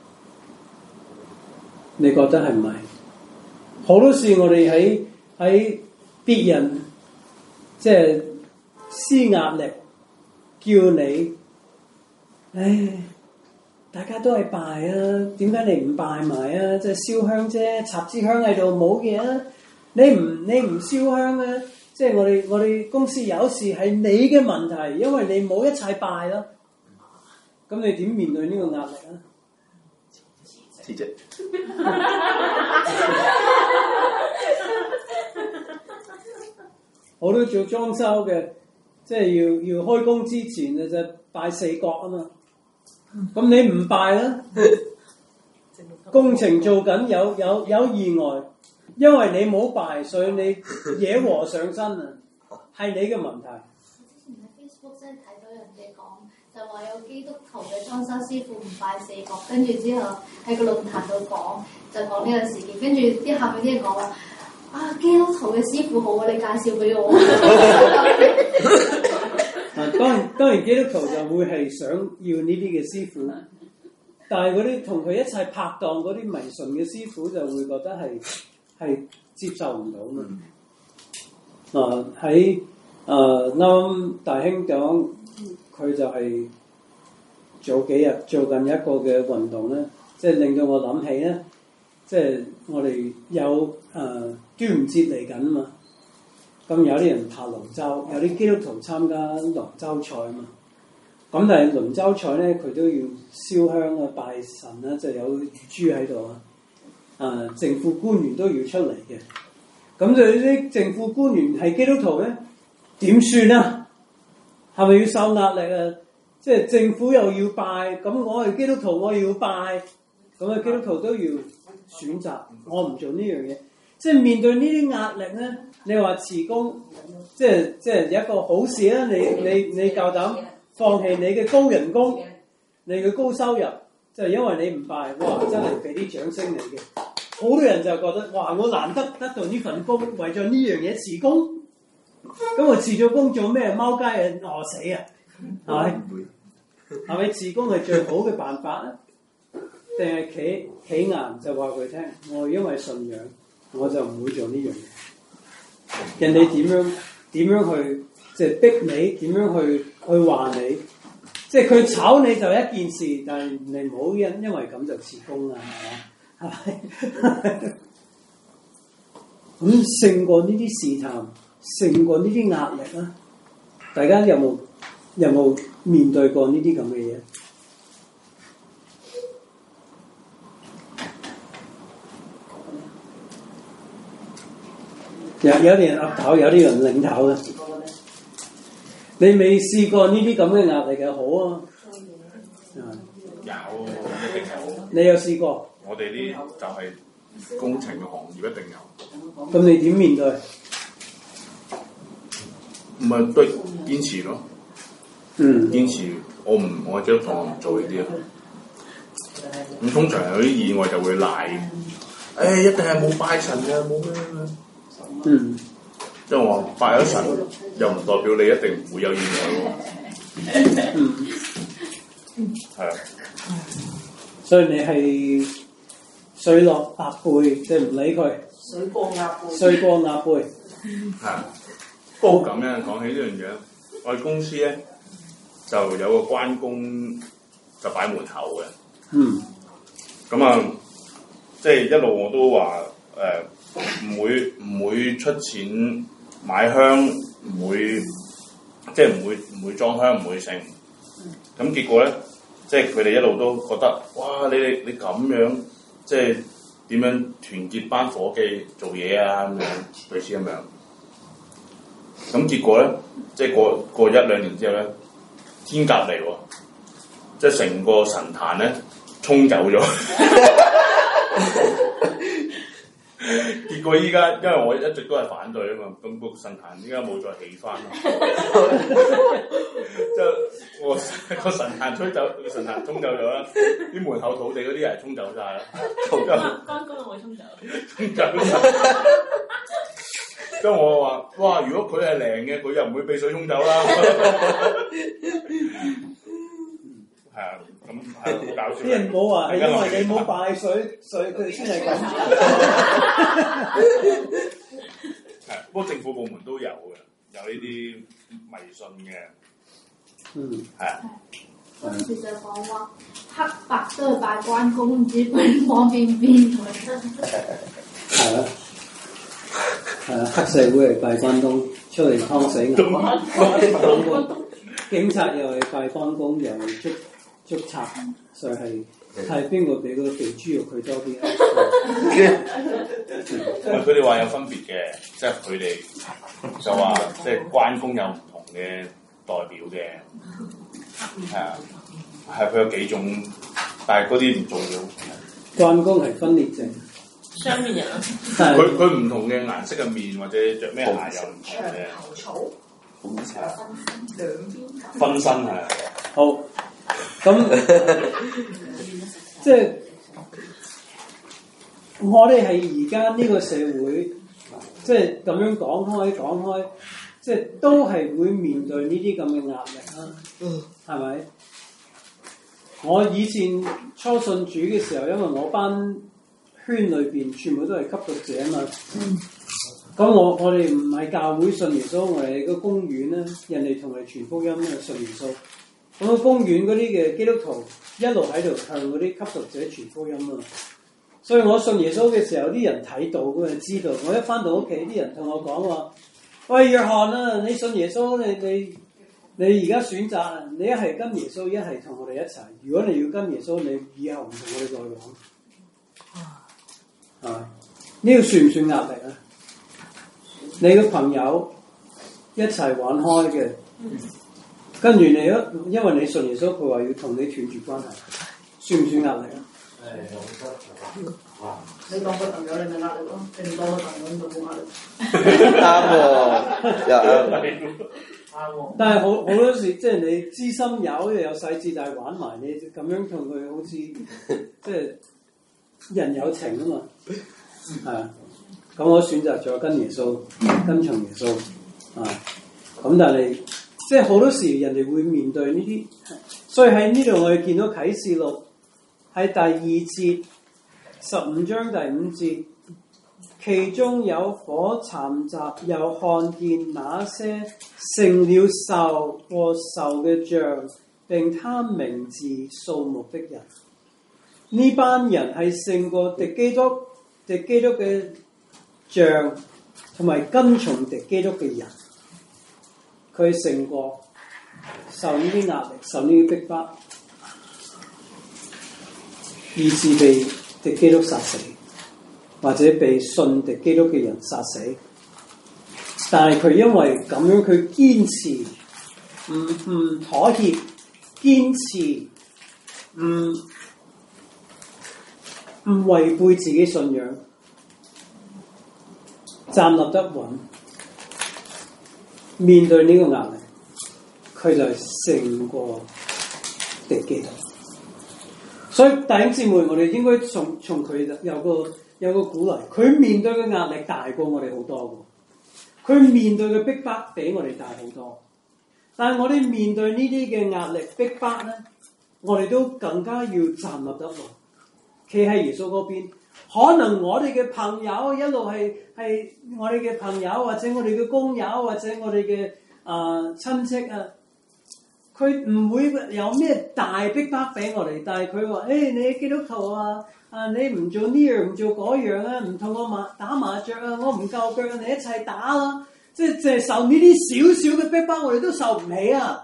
你覺得係唔係？好多時我哋喺別人即係施壓力，叫你，大家都係拜啊，點解你唔拜埋啊？即係燒香啫，插支香喺度冇嘢啊！你唔燒香啊？即係我哋公司有事係你嘅問題，因為你冇一齊拜啦。咁你點面對呢個壓力啊？ 辭職。 我都做裝修嘅，即係要開工之前就拜四角啊嘛。咁你唔拜啦，工程做緊有意外，因為你冇拜，所以你惹禍上身啊，係你嘅問題。 之前喺 Facebook 真係睇到人哋講，就話有基督徒嘅裝修師傅唔拜四角，跟住之後喺個論壇度講，就講呢個事件，跟住啲下面啲人講話基督徒嘅師傅好啊，你介紹俾我。 當然基督徒就會係想要呢啲嘅師傅，但係嗰啲同佢一齊拍檔嗰啲迷信嘅師傅就會覺得係接受唔到嘛。喺啱大兄講，佢就係早幾日做緊一個嘅運動咧，即係令到我諗起咧，即係我哋有端午節嚟緊啊嘛。咁有啲人爬龍舟，有啲基督徒參加龍舟賽啊嘛。咁但係龍舟賽咧，佢都要燒香啊、拜神啦，就有乳豬喺度啊。政府官員都要出嚟嘅。咁就啲政府官員係基督徒咧，點算啊？係咪要受壓力啊？即係政府又要拜，咁我係基督徒，我要拜，咁基督徒都要選擇，我唔做呢樣嘢。即係面對呢啲壓力咧，你話辭工，即係一個好事啊！你夠膽放棄你嘅高人工，你嘅高收入，就係因為你唔拜，哇！真係俾啲掌聲你嘅。好多人就覺得，哇！我難得得到呢份工，為咗呢樣嘢辭工，咁我辭咗工做咩？踎街啊，餓死啊，係咪？係咪辭工係最好嘅辦法啊？定係企硬就話佢聽，我因為信仰。我就唔會做呢樣嘢。人哋點樣去即係逼你，點樣去話你，即係佢炒你就一件事，但係你唔好因為咁就辭工啦，係咪？咁勝過呢啲試探，勝過呢啲壓力啦。大家有冇面對過呢啲咁嘅嘢？ 有啲人岌頭，有啲人擰頭嘅。你未試過呢啲咁嘅壓力嘅好啊？ 有，一定有。 你有試過？ 我哋呢就係工程嘅行業，一定有。 咁你點面對？ 唔係都堅持咯。堅持。我基督徒唔做呢啲啊。咁通常有啲意外就會賴，一定係冇拜神嘅，冇咩嘅。即係我拜咗神，又唔代表你一定唔會有意外喎。係啊。 所以你係水落鴨背，即係唔理佢。水過鴨背。 係啊。不過咁樣講起呢樣嘢，我哋公司咧就有個關公就擺門口嘅。咁啊，即係一路我都話唔會出錢買香，唔會裝香，唔會剩。咁結果咧，即係佢哋一路都覺得，哇！你咁樣，即係點樣團結班伙計做嘢啊？咁樣類似咁樣。咁結果咧，即係過一兩年之後咧，天鴿嚟喎，即係成個神壇咧沖走咗。結果依家，因為我一直都係反對啊嘛，咁個神壇依家冇再起翻咯。即係我個神壇沖走咗啦，啲門口土地嗰啲人沖走晒啦。 關公有冇沖走？ 沖走晒。即係我話，哇！如果佢係靈嘅，佢又唔會被水沖走啦。係啊，咁係好搞笑。 啲人冇話係因為你冇拜水佢先係咁。 係，不過政府部門都有嘅，有呢啲迷信嘅。係啊。 嗰陣時就講話黑白都係拜關公，唔知邊方邊咁樣。 係啊。係啊，黑社會係拜關公，出嚟劏死人。警察又係拜關公，又係捉賊，所以係邊個俾嗰肥豬肉佢多啲？ 佢哋話有分別嘅，即係佢哋就話即係關公有唔同嘅代表嘅，係啊，係佢有幾種，但係嗰啲唔重要。 關公係分裂症。 雙面人啊！ 佢唔同嘅顏色嘅面或者着咩鞋又唔同嘅。 頭草， 兩邊分身係。 好，咁即係我哋係而家呢個社會，即係咁樣講開，即係都係會面對呢啲咁嘅壓力啦。係咪？我以前初信主嘅時候，因為我班圈裏邊全部都係吸毒者啊嘛，咁我哋唔係教會信耶穌，我哋個公園咧，人哋同我哋傳福音咧信耶穌，咁個公園嗰啲嘅基督徒一路喺度向嗰啲吸毒者傳福音啊，所以我信耶穌嘅時候，啲人睇到佢就知道，我一翻到屋企，啲人同我講話，喂，約翰啊，你信耶穌，你而家選擇，你一係跟耶穌，一係同我哋一齊。如果你要跟耶穌，你以後唔同我哋再講。呢個算唔算壓力啊？你個朋友一齊玩開嘅，跟住你因為你信耶穌，佢話要同你斷絕關係，算唔算壓力啊？ 你當佢朋友，你咪壓力咯；你唔當佢朋友，你就冇壓力。 啱喎，又啱。 但係好多時，即係你知心友又有細節，但係玩埋你咁樣同佢，好似即係人有情啊嘛。係啊，咁我選擇咗跟耶穌，跟從耶穌啊。咁但係即係好多時人哋會面對呢啲，所以喺呢度我哋見到啟示錄喺第2節15章第5節，其中有火摻雜，又看見那些成了獸和獸嘅像，並他名字數目的人。呢班人係勝過敵基督嘅像，同埋跟從敵基督嘅人，佢勝過受呢啲壓力，受呢啲逼迫，以致被敵基督殺死，或者被信敵基督嘅人殺死。 但係佢因為咁樣，佢堅持唔妥協，堅持唔違背自己信仰，站立得穩，面對呢個壓力，佢就勝過敵基督。所以弟兄姊妹，我哋應該從佢有個鼓勵。佢面對嘅壓力大過我哋好多嘅，佢面對嘅逼迫比我哋大好多。但係我哋面對呢啲嘅壓力逼迫咧，我哋都更加要站立得穩，企喺耶穌嗰邊。可能我哋嘅朋友一路係我哋嘅朋友，或者我哋嘅工友，或者我哋嘅親戚啊，佢唔會有咩大逼迫俾我哋，但係佢話：你基督徒啊，你唔做呢樣唔做嗰樣啊，唔同我打麻雀啊，我唔夠腳，你一齊打啦！即係受呢啲少少嘅逼迫，我哋都受唔起啊！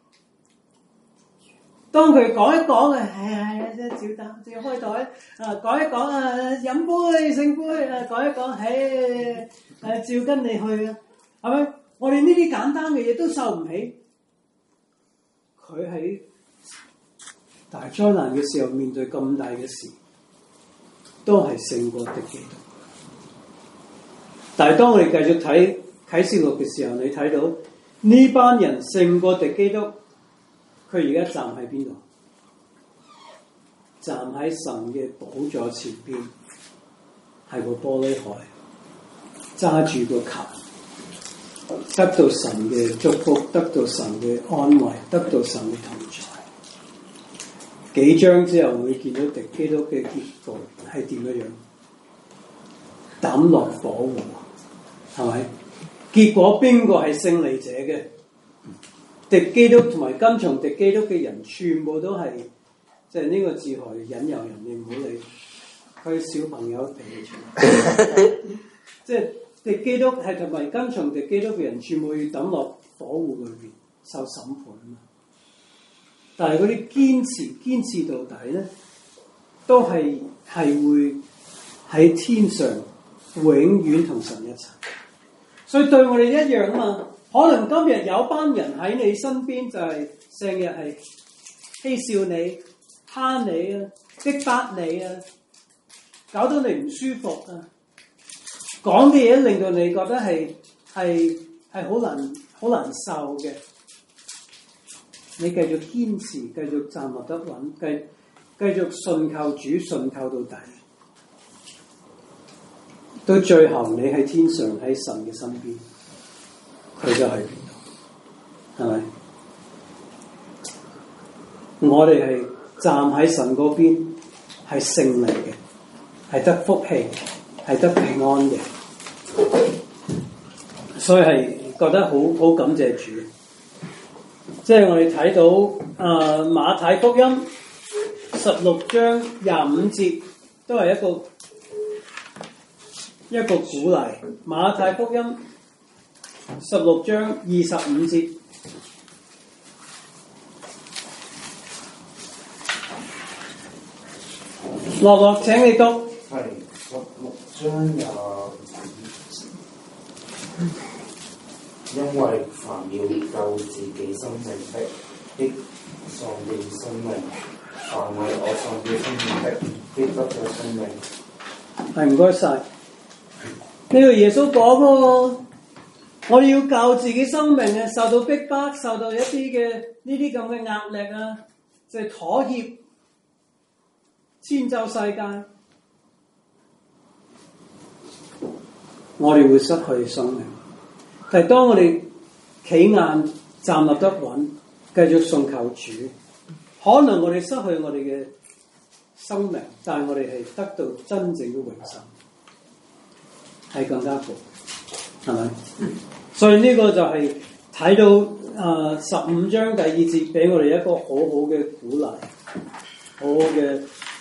當佢講一講即係照開袋講一講飲杯聖杯講一講照跟你去啊，係咪？我哋呢啲簡單嘅嘢都受唔起。佢喺大災難嘅時候面對咁大嘅事，都係勝過敵基督。但係當我哋繼續睇啟示錄嘅時候，你睇到呢班人勝過敵基督，佢而家站喺邊度？站喺神嘅寶座前邊，係個玻璃海，揸住個球，得到神嘅祝福，得到神嘅安慰，得到神嘅同在。幾章之後會見到敵基督嘅結局係點樣？抌落火湖，係咪？結果邊個係勝利者嘅？敵基督同埋跟從敵基督嘅人，全部都係即係呢個自害引誘人，你唔好理佢小朋友脾氣出嚟。即係敵基督係同埋跟從敵基督嘅人，全部要抌落火湖裏邊受審判啊嘛。但係嗰啲堅持到底咧，都係會喺天上永遠同神一齊。所以對我哋一樣啊嘛。可能今日有班人喺你身邊，就係成日係嬉笑你、蝦你啊、逼迫你啊，搞到你唔舒服啊，講嘅嘢令到你覺得係好難受嘅。你繼續堅持，繼續站立得穩，繼續信靠主，信靠到底，到最後你喺天上喺神嘅身邊，佢就喺邊度？係咪？我哋係站喺神嗰邊，係勝利嘅，係得福氣，係得平安嘅，所以係覺得好感謝主。即係我哋睇到馬太福音16章25節都係一個鼓勵。馬太福音16章25節，樂請你讀。 係16章25節。因為凡要救自己生命的，必喪掉生命；凡為我喪掉生命的，必得到生命。 係，唔該晒。呢個耶穌講喎，我哋要救自己生命嘅，受到逼迫，受到一啲嘅呢啲咁嘅壓力啊，就係妥協，遷就世界，我哋會失去生命。但係當我哋企硬站立得穩，繼續信靠主，可能我哋失去我哋嘅生命，但係我哋係得到真正嘅永生，係更加好，係咪？所以呢個就係睇到15章第2節，俾我哋一個好好嘅鼓勵，好好嘅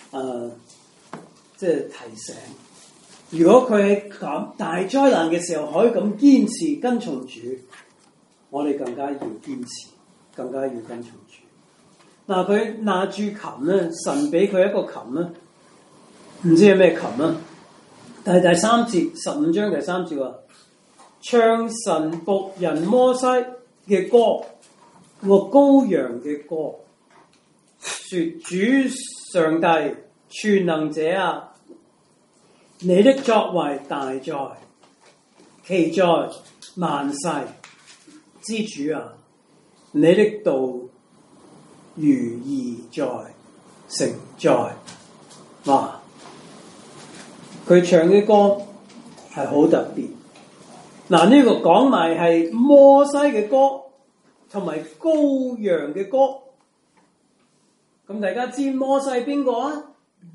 即係提醒。如果佢喺咁大災難嘅時候可以咁堅持跟從主，我哋更加要堅持，更加要跟從主。嗱，佢拿住琴咧，神俾佢一個琴咧，唔知係咩琴啦。但係第3節，15章第3節話， 唱神僕人摩西嘅歌和羔羊嘅歌，說主上帝全能者啊，你的作為大在，其在萬世之主啊，你的道如義在，誠在。哇！佢唱嘅歌係好特別。嗱，呢個講埋係摩西嘅歌同埋羔羊嘅歌。咁大家知摩西係邊個啊？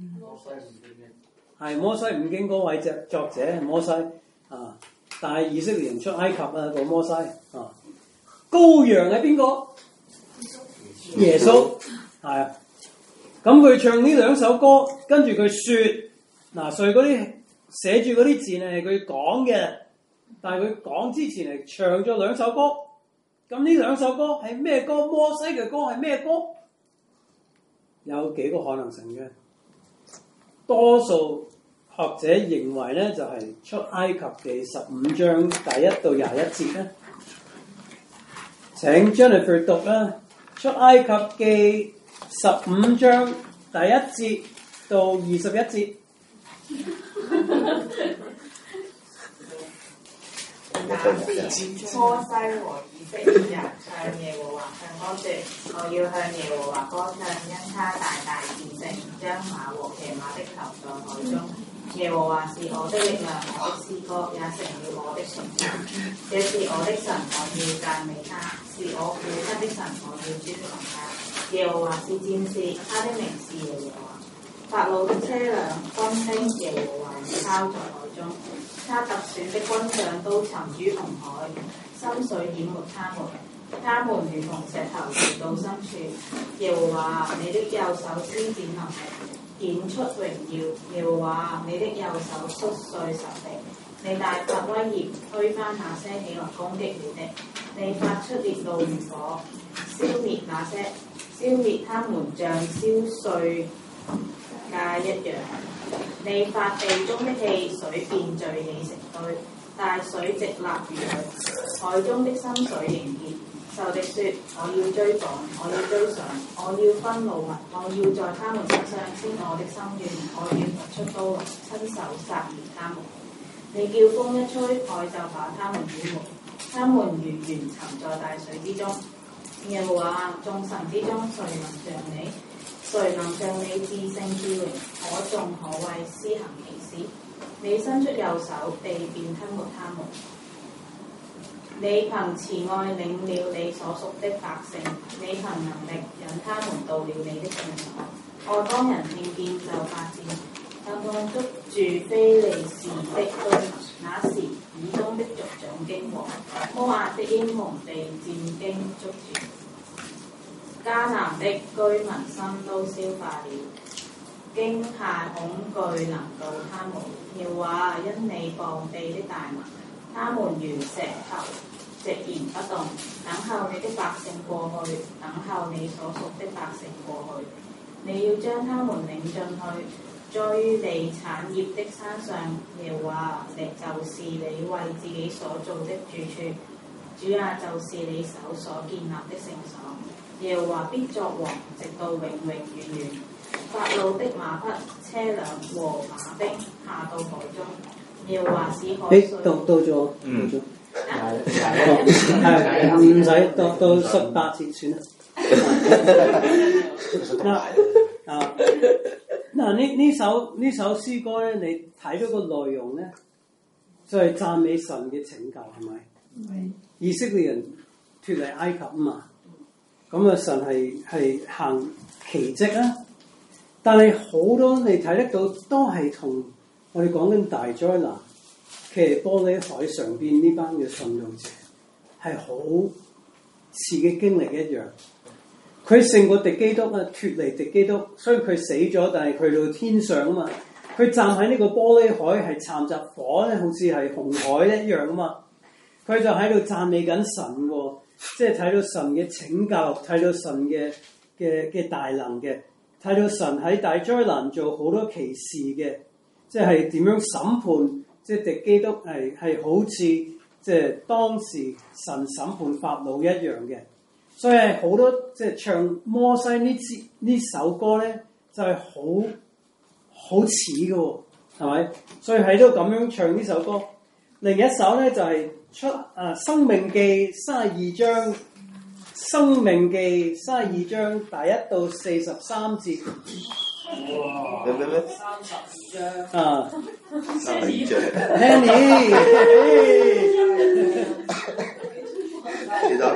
係摩西五經嗰位作者摩西啊，帶以色列人出埃及啊個摩西啊。羔羊係邊個？耶穌係啊。咁佢唱呢兩首歌，跟住佢説嗱，所以嗰啲寫住嗰啲字係佢講嘅，但係佢講之前係唱咗兩首歌。咁呢兩首歌係咩歌？摩西嘅歌係咩歌？有幾個可能性嘅。多數學者認為咧，就係出埃及記15章第1到21節咧。請 Jennifer 讀啦，出埃及記15章第1節到21節。 那時摩西和以色列人向耶和華唱歌說：我要向耶和華歌唱，因他大大戰勝，將馬和騎馬的投在海中。耶和華是我的力量，我的詩歌，也成了我的son讚。這是我的神，我要讚美他；是我父親的神，我要尊崇他。耶和華是戰士，他的名是耶和華。法老的車輛、軍兵，耶和華已拋在海中。他特選的軍長都沉於紅海，深水淹沒他們，他們如同石頭跌到深處。耶和華，你的右手施展能力，顯出榮耀。耶和華，你的右手摔碎仇敵，你大發威嚴，推翻那些起來攻擊你的。你發出烈怒如火，消滅他們像燒碎秸一樣。你發地中的氣水便聚起成堆，大水直立如海，海中的深水凝結。仇敵說：我要追趕，我要追上，我要分怒物，我要在他們身上先我的心願，我要拔出刀來，親手殺滅他們。你叫風一吹，海就把他們淹沒，他們如鉛沉在大水之中。耶和華，眾神之中誰能像你？誰能像你至聖至榮，可頌可畏，施行奇事？你伸出右手，地便吞沒他們。你憑慈愛領了你所屬的百姓，你憑能力引他們到了你的聖所。外邦人聽見就發顫，他們捉住非利士的居民。那時以東的族長驚惶，摩押的英雄被戰兢捉住。迦南的居民心都消化了，驚嚇恐懼能到他們。耶和華，因你膀臂的大能，他們如石頭，寂然不動，等候你的百姓過去，等候你所屬的百姓過去。你要將他們領進去，追地產業的山上。耶和華，就是你為自己所造的住處，主啊，就是你手所建立的聖所。耶和華必作王，直到永永遠遠。法老的馬匹、車輛和馬兵下到海中。耶和華使海水。 到咗，係唔使到18節算啦。呢首詩歌咧，你睇咗個內容咧，就係讚美神嘅拯救，係咪？以色列人脫離埃及啊嘛。咁啊，神係行奇蹟啊！但係好多你睇得到都係同我哋講緊大災難，騎玻璃海上邊呢班嘅信仰者係好似嘅經歷一樣。佢勝過敵基督啊，脫離敵基督，雖然佢死咗，但係去到天上啊嘛。佢站喺呢個玻璃海係摻雜火咧，好似係紅海一樣啊嘛。佢就喺度讚美緊神喎。即係睇到神嘅拯救，睇到神嘅大能嘅，睇到神喺大災難做好多奇事嘅，即係點樣審判，即係敵基督係好似即係當時神審判法老一樣嘅。所以好多即係唱摩西呢首歌咧，就係好似嘅喎，係咪？所以喺度咁樣唱呢首歌。另一首咧就係申命記32章，申命記32章第1到43節。 哇！咩 32章。 啊 32章。 Henny。 其實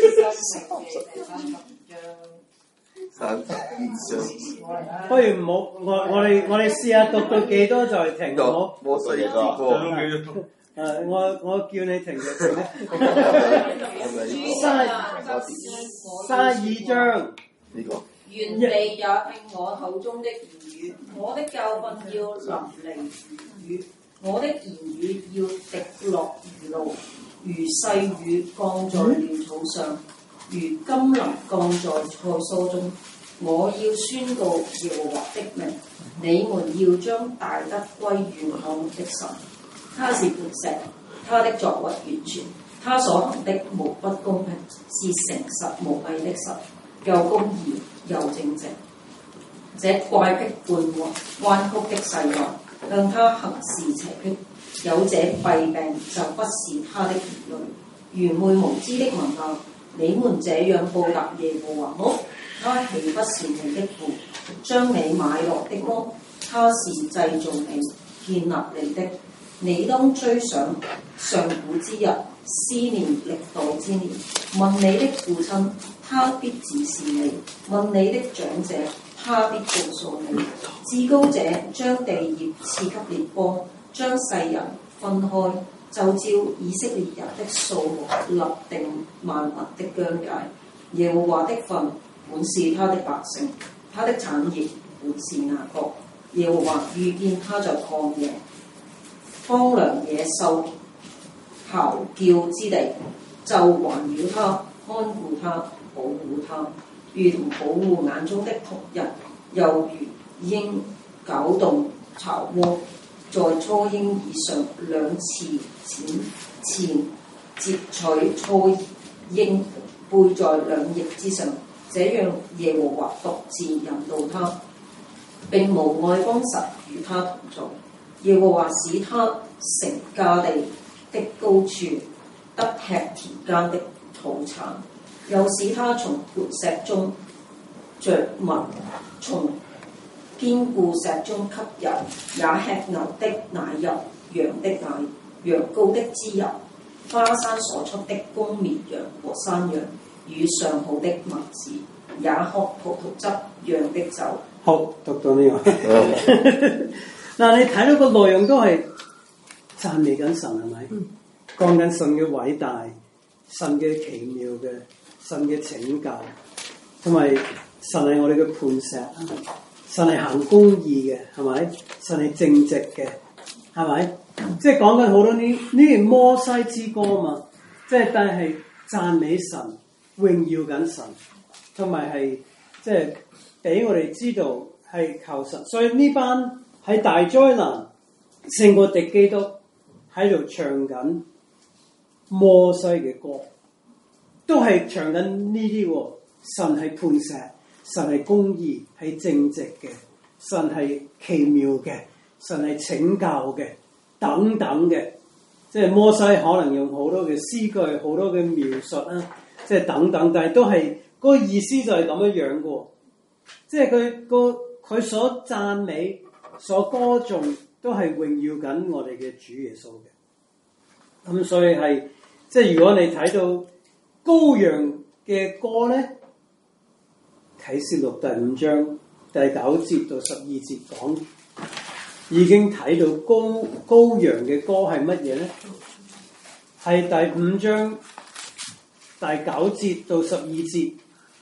不如唔好，我哋試下讀到幾多就停，好。 摩西之歌。 我叫你停就停咧。32章。 呢個。 願地也聽我口中的言語，我的教訓要淋漓如雨，我的言語要滴落如露，如細雨降在亂草上，如甘霖降在菜蔬中。我要宣告耶和華的名，你們要將大德歸於我們的神。他是磐石，他的作為完全，他所行的無不公平，是誠實無偽的神，又公義又正直。這怪僻叛逆彎曲的世代，向他行事邪僻，有這弊病就不是他的兒女。愚昧無知的民啊，你們這樣報答耶和華麼？他豈不是你的父，將你買來的麼？他是製造你、建立你的。你當追想上古之日，思念歷代之年。問你的父親，他必指示你；問你的長者，他必告訴你。至高者將地業賜給列邦，將世人分開，就照以色列人的數目立定萬民的疆界。耶和華的份本是他的百姓，他的產業本是雅各。耶和華遇見他在曠野荒涼野獸嚎叫之地，就環繞他，看顧他，保護他，如同保護眼中的瞳人，又如鷹攪動巢窩，在初嬰以上2次前截取初嬰，背在2翼之上，這樣耶和華獨自引導他，並無外邦神與他同在。耶和華使他乘駕地的高處，得吃田間的土產，又使他從磐石中着物，從堅固石中吸油，也吃牛的奶油、羊的奶、羊羔的脂油，花山所出的公綿羊和山羊，與上好的麥子，也喝葡萄汁釀的酒。 好，讀到呢個。嗱，你睇到個內容都係讚美緊神，係咪？講緊神嘅偉大、神嘅奇妙嘅、神嘅拯救，同埋神係我哋嘅磐石啊！神係行公義嘅，係咪？神係正直嘅，係咪？即係講緊好多呢啲摩西之歌啊嘛！即係但係讚美神、榮耀緊神，同埋係即係俾我哋知道係求神。所以呢班喺大災難勝過敵基督喺度唱緊摩西嘅歌，都係唱緊呢啲喎。神係磐石，神係公義，係正直嘅，神係奇妙嘅，神係拯救嘅，等等嘅。即係摩西可能用好多嘅詩句，好多嘅描述啦，即係等等，但係都係嗰個意思就係咁樣樣嘅。即係佢所讚美、所歌頌，都係榮耀緊我哋嘅主耶穌嘅。咁所以係即係如果你睇到羔羊嘅歌咧，啟示錄第5章第9節到12節講，已經睇到羔羊嘅歌係乜嘢咧？係第5章第9節到12節。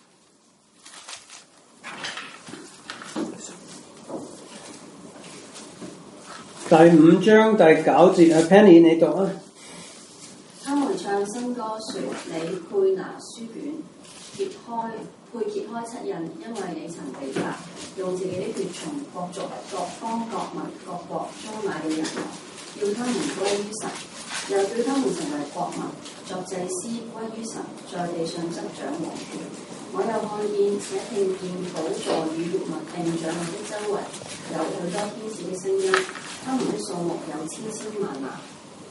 第5章第9節，阿 Penny 你讀啊。 他們唱新歌說：你配拿書卷，配揭開7印，因為你曾被殺，用自己的血從各族、各方、各民、各國中買了人來，要他們歸於神。 又叫他們成為國民，作祭司歸於神，在地上執掌王權。我又看見且聽見寶座與活物並掌的周圍有許多天使的聲音，他們的數目有千千萬萬。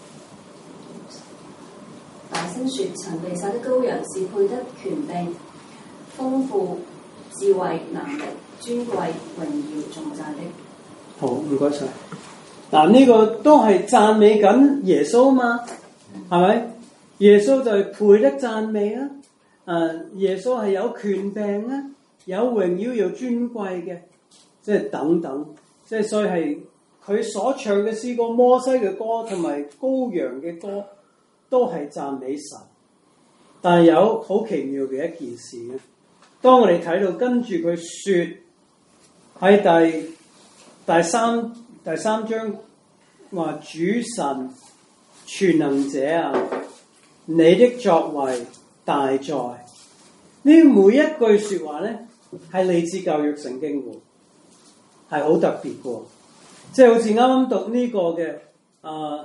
大聲說：曾被殺的羔羊是配得權柄、豐富、智慧、能力、尊貴、榮耀、頌讚的。 好，唔該晒。嗱，呢個都係讚美緊耶穌嘛，係咪？耶穌就係配得讚美啊！耶穌係有權柄啊，有榮耀又尊貴嘅，即係等等，即係所以係佢所唱嘅詩歌、摩西嘅歌同埋羔羊嘅歌，都係讚美神。但係有好奇妙嘅一件事咧，當我哋睇到跟住佢説喺第三章話主神全能者啊，你的作為大在。呢每一句説話咧係嚟自舊約聖經喎，係好特別嘅，即係好似啱啱讀呢個嘅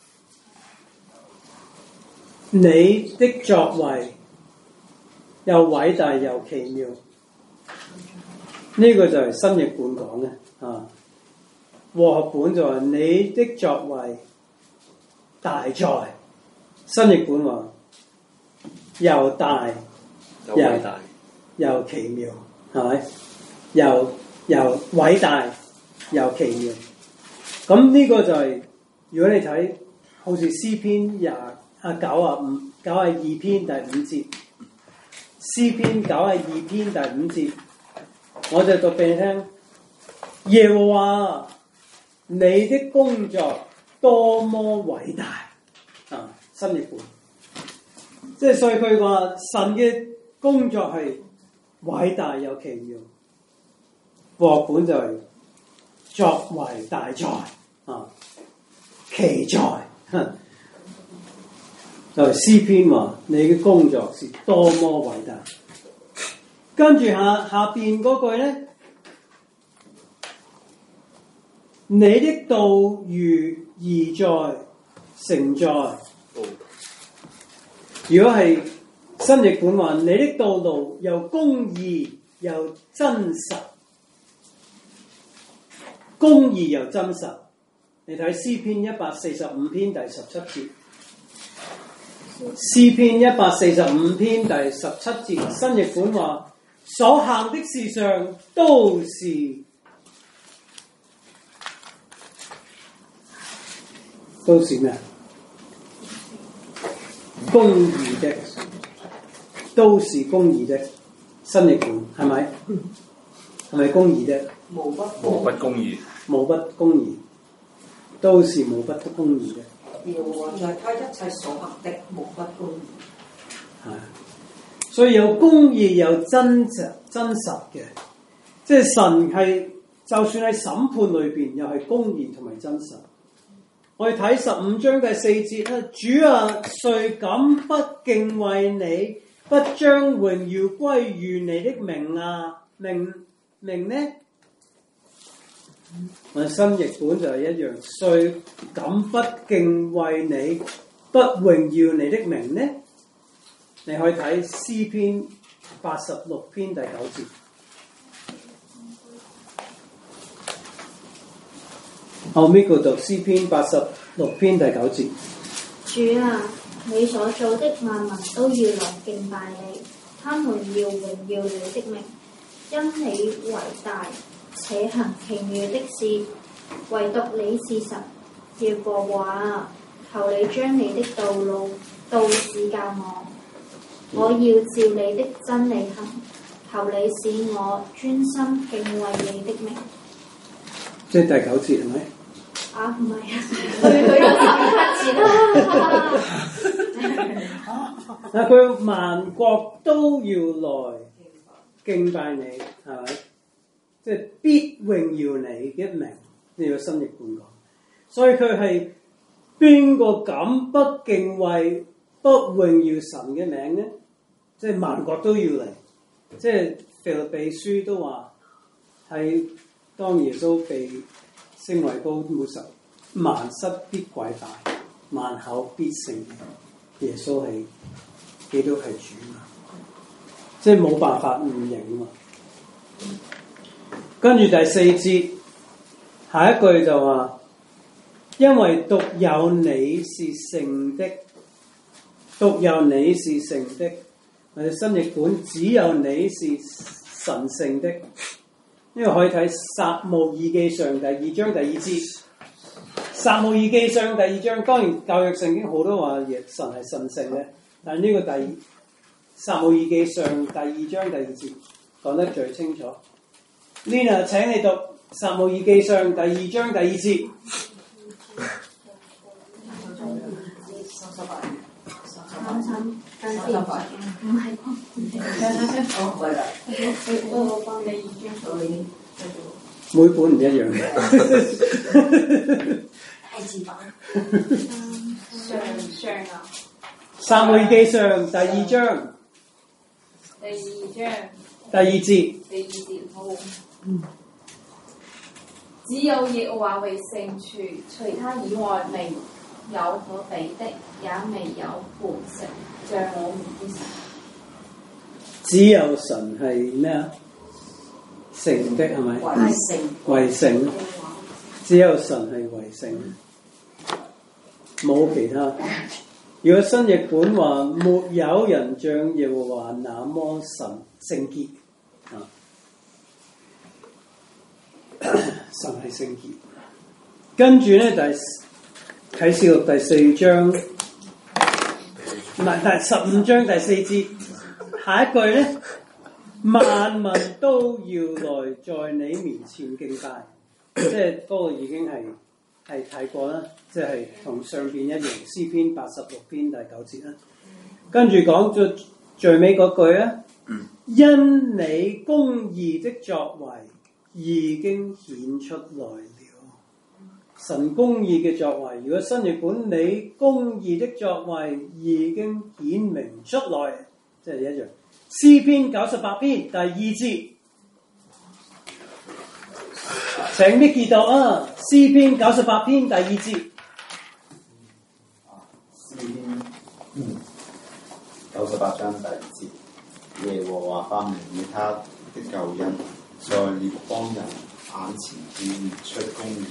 你的作為又偉大又奇妙，呢個就係新譯本講嘅啊。和合本就話你的作為大在，新譯本話又大又偉大又奇妙，係咪？又偉大又奇妙。咁呢個就係、如果你睇好似詩篇92篇第5節，詩篇92篇第5節，我就讀俾你聽。耶和華，你的工作多麼偉大啊！新譯本，即係所以佢話神嘅工作係偉大又奇妙。和合本就係作為大在啊，奇在。就係詩篇話你嘅工作是多麼偉大。跟住下邊嗰句咧。你的道如義在，誠在。如果係新譯本話，你的道路又公義又真實，公義又真實。你睇詩篇145篇第17節，詩篇145篇第17節，新譯本話，所行的事上都是咩？公義的，都是公義的。新譯本係咪？係咪公義的？ 無不公義， 無不公義，都是無不公義的。 耶和華在他一切所行的無不公義。 係，所以有公義有真實嘅，即係神係就算喺審判裏邊，又係公義同埋真實。我哋睇15章第4節啦，主啊，誰敢不敬畏你，不將榮耀歸於你的名啊？名呢？我新譯本就係一樣，誰敢不敬畏你，不榮耀你的名呢？你可以睇詩篇86篇第9節。後尾佢讀詩篇86篇第9節。 主啊，你所做的萬民都要來敬拜你，他們要榮耀你的名，因你為大且行奇妙的事，唯獨你是神。耶和華啊，求你將你的道指教我要照你的真理行，求你使我專心敬畏你的名。 即係第9節係咪？ 啊，唔係啊，佢有17節啦。 嗱，佢萬國都要來敬拜你，係咪？即係必榮耀你一名，呢個新譯本講。所以佢係邊個敢不敬畏、不榮耀神嘅名咧？即係萬國都要嚟。即係腓立比書都話係當耶穌被升為高，冇實萬膝必跪拜， 萬口必承認耶穌係基督係主嘛，即係冇辦法唔認嘛。跟住第4節下一句就話，因為獨有你是聖的，獨有你是聖的，或者新譯本只有你是神聖的。呢個可以睇撒母耳記上第2章第2節。撒母耳記上第2章，當然舊約聖經好多話神係神聖嘅，但係呢個撒母耳記上第2章第2節講得最清楚。Lina 請你讀撒母耳記上第2章第2節。 唔係我幫你已經做你每本唔一樣嘅。 大字版。 上啊！ 撒母耳記上第2章第2章第2節。 第2節好。只有耶和華為聖處，除他以外未有可比的，也未有磐石像我們的神。 只有神係咩啊？聖的係咪？為聖。只有神係為聖，冇其他。如果新譯本話，沒有人像耶和華那麼聖潔啊！神係聖潔。跟住咧，啟示錄第4章，唔係第15章第4節，下一句咧，萬民都要來在你面前敬拜，即係嗰個已經係睇過啦，即係同上邊一樣，詩篇86篇第9節啦。跟住講咗最尾嗰句啊，因你公義的作為已經顯出來了。神公義嘅作為，如果新譯本你公義的作為已經顯明出來，即係一樣。詩篇98篇第2節，請 Micky 讀啊！詩篇98篇第2節。 詩篇98章第2節，耶和華發明以他的救恩，在列邦人眼前顯出公義，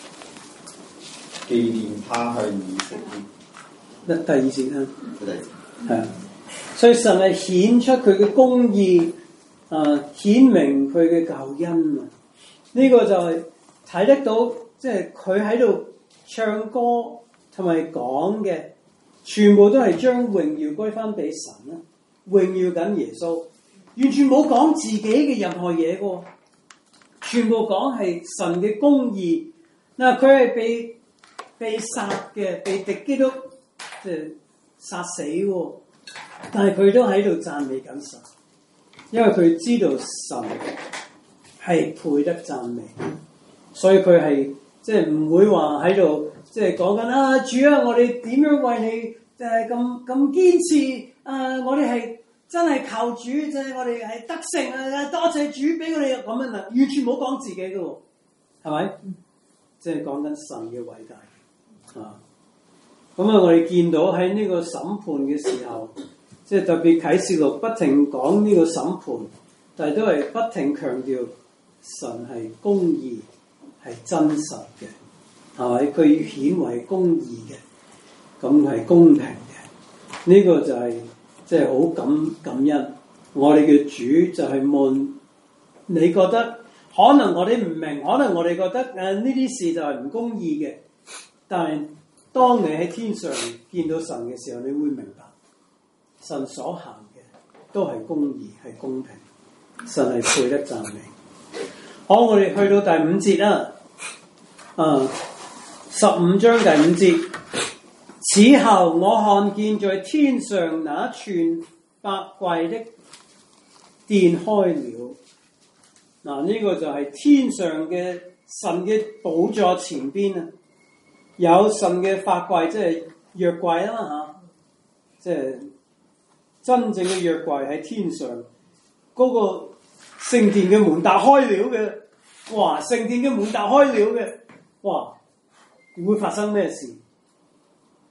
紀念他向以色列。 第2節啊， 第2節係啊，所以神係顯出佢嘅公義，顯明佢嘅救恩啊！呢個就係睇得到，即係佢喺度唱歌同埋講嘅，全部都係將榮耀歸翻俾神啦，榮耀緊耶穌，完全冇講自己嘅任何嘢嘅，全部講係神嘅公義。嗱，佢係被殺嘅，被敵基督即係殺死喎，但係佢都喺度讚美緊神，因為佢知道神係配得讚美，所以佢係即係唔會話喺度即係講緊啊主啊，我哋點樣為你咁堅持我哋係真係靠主，即係我哋係得勝啊！多謝主俾我哋咁樣，完全冇講自己嘅喎，係咪？即係講緊神嘅偉大啊！咁啊，我哋見到喺呢個審判嘅時候，即係特別啟示錄不停講呢個審判，但係都係不停強調神係公義，係真實嘅，係咪？佢要顯為公義嘅，咁係公平嘅。呢個就係即係好感恩。我哋嘅主就係問你覺得可能我哋唔明，可能我哋覺得呢啲事就係唔公義嘅，但係當你喺天上見到神嘅時候，你會明白神所行嘅都係公義，係公平，神係配得讚美。好，我哋去到第5節啦。15章第5節。此後我看見在天上那串百櫃的殿開了。嗱，呢個就係天上嘅神嘅寶座前邊啊，有神嘅法櫃，即係約櫃啦嚇，即係真正嘅約櫃喺天上。嗰個聖殿嘅門打開了嘅，哇！聖殿嘅門打開了嘅，哇！會發生咩事？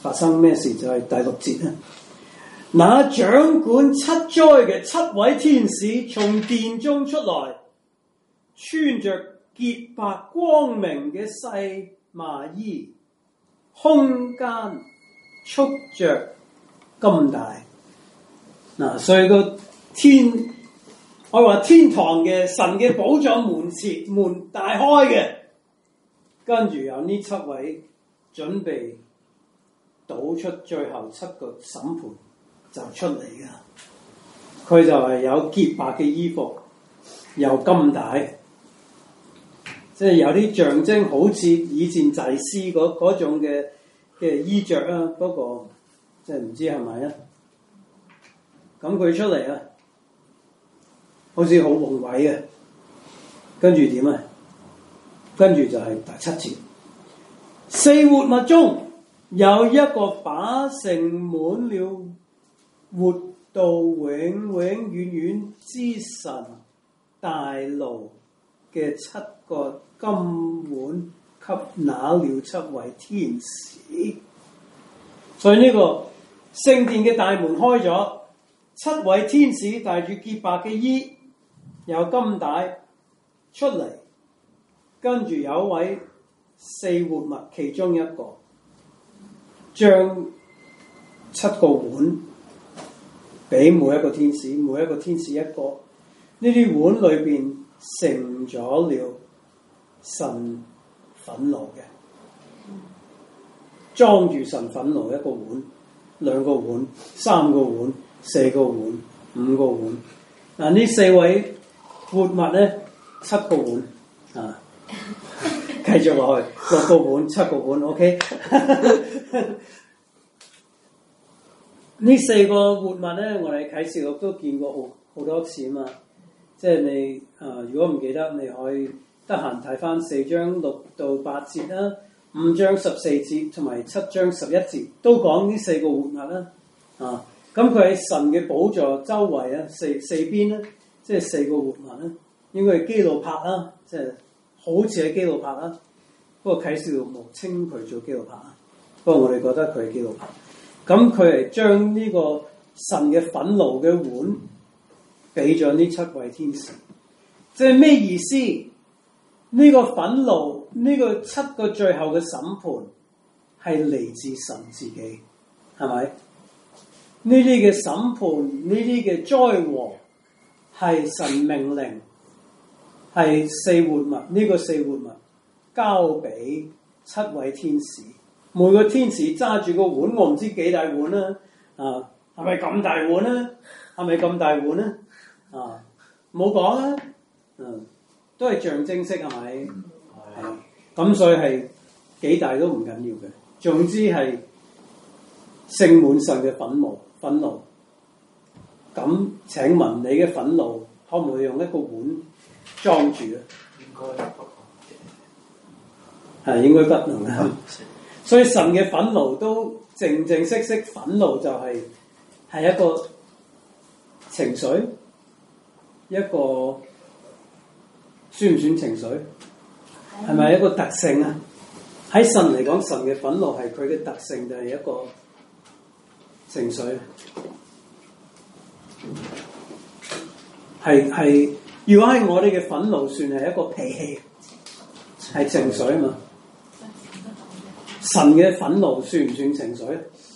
發生咩事？就係、第6節啦。那掌管7災嘅7位天使從殿中出來，穿着潔白光明嘅細麻衣，胸間束着金帶。嗱，所以個我話天堂嘅神嘅寶座門大開嘅，跟住有呢7位準備倒出最後7個審判就出嚟噶。佢就係有潔白嘅衣服，有金帶，即係有啲象徵，好似以前祭司嗰種嘅衣着啊。不過即係唔知係咪啊？咁佢出嚟啊，好似好宏偉嘅。跟住點啊？跟住就係第7節，4活物中有一個把盛滿了活到永永遠遠之神大怒嘅7個金碗，給拿了7位天使。所以呢個聖殿嘅大門開咗，7位天使帶住潔白嘅衣，有金帶出嚟，跟住有一位4活物其中一個將7個碗俾每一個天使，每一個天使一個。呢啲碗裏邊盛咗了神憤怒嘅，裝住神憤怒一個碗、2個碗、3個碗、4個碗、5個碗。嗱，呢4位活物咧，7個碗啊，繼續落去6個碗、7個碗 ，OK 。呢4個活物咧，我哋啟示錄都見過好多次啊嘛。即係你如果唔記得，你可以得閒睇翻4章6到8節啦，5章14節同埋7章11節都講呢4個活物啦。咁佢喺神嘅寶座周圍啊，四邊咧，即係4個活物咧，應該係基路伯啦，即係好似係基路伯啦。不過啟示錄冇稱佢做基路伯啊，不過我哋覺得佢係基路伯。咁佢係將呢個神嘅憤怒嘅碗俾咗呢7位天使，即係咩意思？呢個憤怒，呢個7個最後嘅審判係嚟自神自己，係咪？呢啲嘅審判，呢啲嘅災禍係神命令，係4活物，呢個4活物交俾7位天使。每個天使揸住個碗，我唔知幾大碗啦，係咪咁大碗啦？係咪咁大碗啦？冇講啊，都係象徵式係咪？係，咁所以係幾大都唔緊要嘅。總之係盛滿神嘅憤怒。咁請問你嘅憤怒可唔可以用一個碗裝住啊？應該不能啊。所以神嘅憤怒都正式憤怒就係一個情緒，一個算唔算情緒？係咪一個特性啊？喺神嚟講，神嘅憤怒係佢嘅特性，就係一個情緒。係，如果係我哋嘅憤怒，算係一個脾氣，係情緒啊嘛。神嘅憤怒算唔算情緒？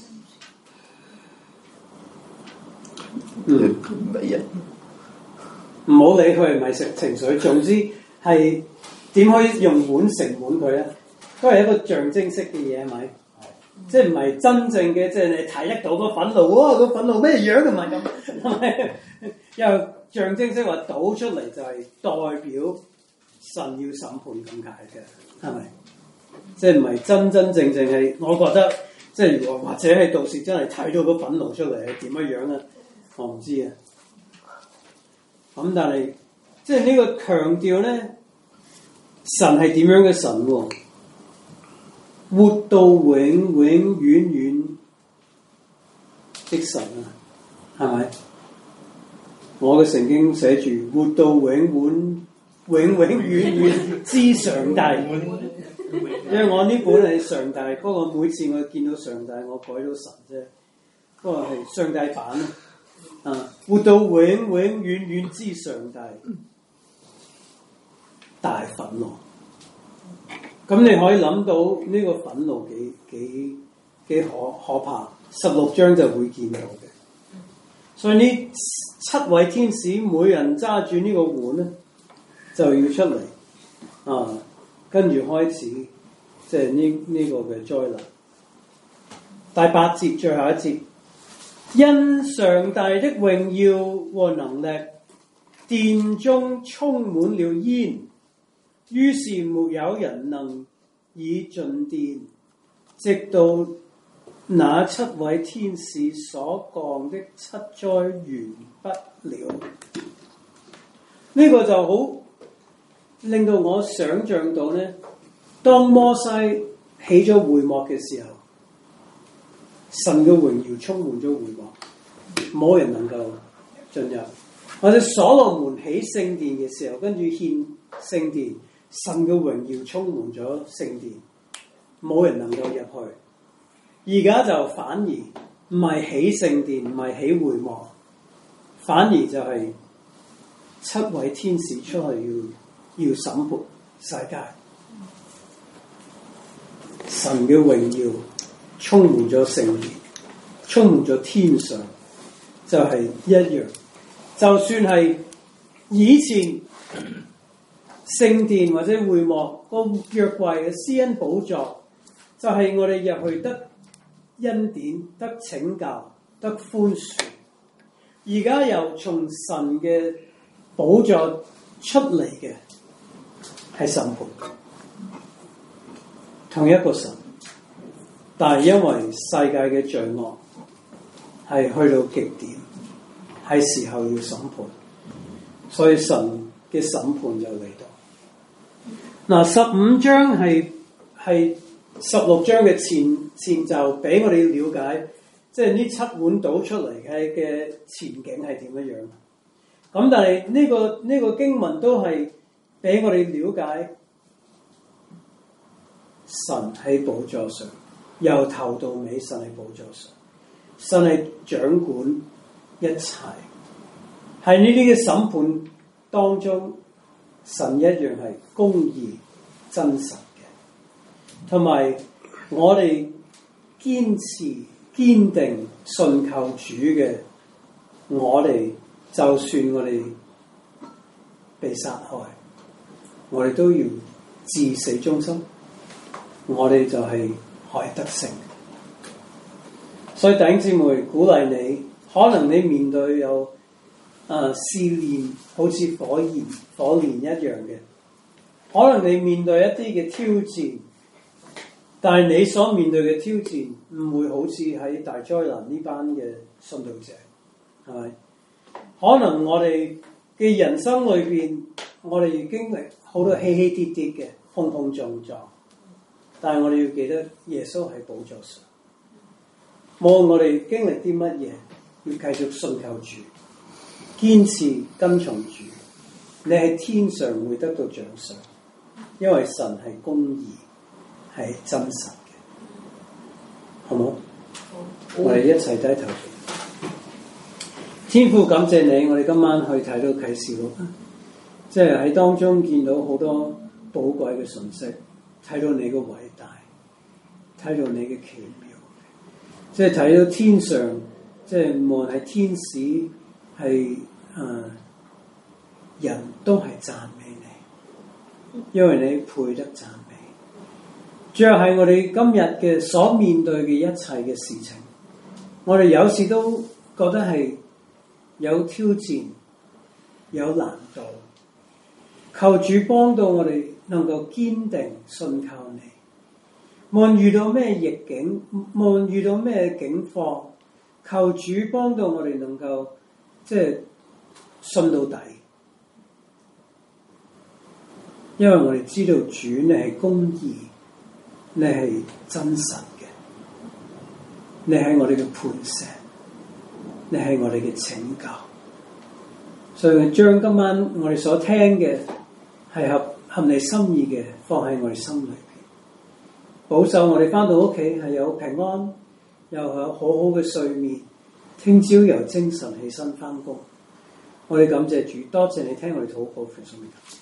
唔好理佢係咪食情緒，總之係點可以用碗盛滿佢咧？都係一個象徵式嘅嘢，係咪？即係唔係真正嘅，即係你睇得到個憤怒，哇！個憤怒咩樣唔係咁，係咪？因為象徵式話倒出嚟就係代表神要審判咁解嘅，係咪？即係唔係真正係，我覺得即係如果或者係到時真係睇到個憤怒出嚟係點樣啊？我唔知啊。咁但係即係呢個強調咧，神係點樣嘅神喎？活到永永遠遠的神啊，係咪？我嘅聖經寫住活到永永遠遠之上帝。 因為我呢本係上帝，不過每次我見到上帝，我改到神啫。不過係上帝版啊，活到永永遠遠之上帝，大憤怒。咁你可以諗到呢個憤怒幾可怕，16章就會見到嘅。所以呢7位天使每人揸住呢個碗咧，就要出嚟啊，跟住開始即係呢個嘅災難。第8節最後一節，因上帝的榮耀和能力，殿中充滿了煙，於是沒有人能以進殿，直到那7位天使所降的7災完畢了。呢個就好令到我想像到呢，當摩西起咗會幕嘅時候，神嘅榮耀充滿咗會幕，冇人能夠進入。或者所羅門起聖殿嘅時候，跟住獻聖殿，神嘅榮耀充滿咗聖殿，冇人能夠入去。而家就反而唔係起聖殿，唔係起會幕，反而就係7位天使出去要審判世界。神嘅榮耀充滿咗聖殿，充滿咗天上，就係一樣。就算係以前聖殿或者會幕個約櫃嘅施恩寶座，就係我哋入去得恩典、得拯救、得寬恕。而家又從神嘅寶座出嚟嘅係審判，同一個神，但係因為世界嘅罪惡係去到極點，係時候要審判，所以神嘅審判就嚟到。嗱，15章係16章嘅前奏，俾我哋了解，即係呢7碗倒出嚟嘅前景係點樣樣。咁但係呢個經文都係俾我哋了解，神喺寶座上，由頭到尾神喺寶座上，神係掌管一切。喺呢啲嘅審判當中，神一樣係公義真實嘅，同埋我哋堅持堅定信靠主嘅，我哋就算我哋被殺害，我哋都要至死忠心，我哋就係可以得勝。所以弟兄姊妹，鼓勵你，可能你面對有試煉，好似火焰一樣嘅，可能你面對一啲嘅挑戰，但係你所面對嘅挑戰唔會好似喺大災難呢班嘅信道者，係咪？可能我哋嘅人生裏邊，我哋經歷好多起起跌跌嘅碰碰撞撞，但係我哋要記得耶穌喺寶座上，無論我哋經歷啲乜嘢，要繼續信靠主，堅持跟從主，你喺天上會得到獎賞，因為神係公義，係真實嘅，好冇？我哋一齊低頭。天父，感謝你，我哋今晚去睇到啟示錄，即係喺當中見到好多寶貴嘅信息，睇到你嘅偉大，睇到你嘅奇妙，即係睇到天上，即係無論係天使係人都係讚美你，因為你配得讚美。最後係我哋今日嘅所面對嘅一切嘅事情，我哋有時都覺得係有挑戰、有難度，求主幫到我哋能夠堅定信靠你。無論遇到咩逆境，無論遇到咩境況，求主幫到我哋能夠即係信到底，因為我哋知道主你係公義，你係真實嘅，你係我哋嘅磐石，你係我哋嘅拯救，所以將今晚我哋所聽嘅係合你心意嘅放喺我哋心裏邊， 保守我哋翻到屋企係有平安，又有好好嘅睡眠，聽朝有精神起身翻工。我哋感謝主，多謝你聽我哋禱告，奉主名。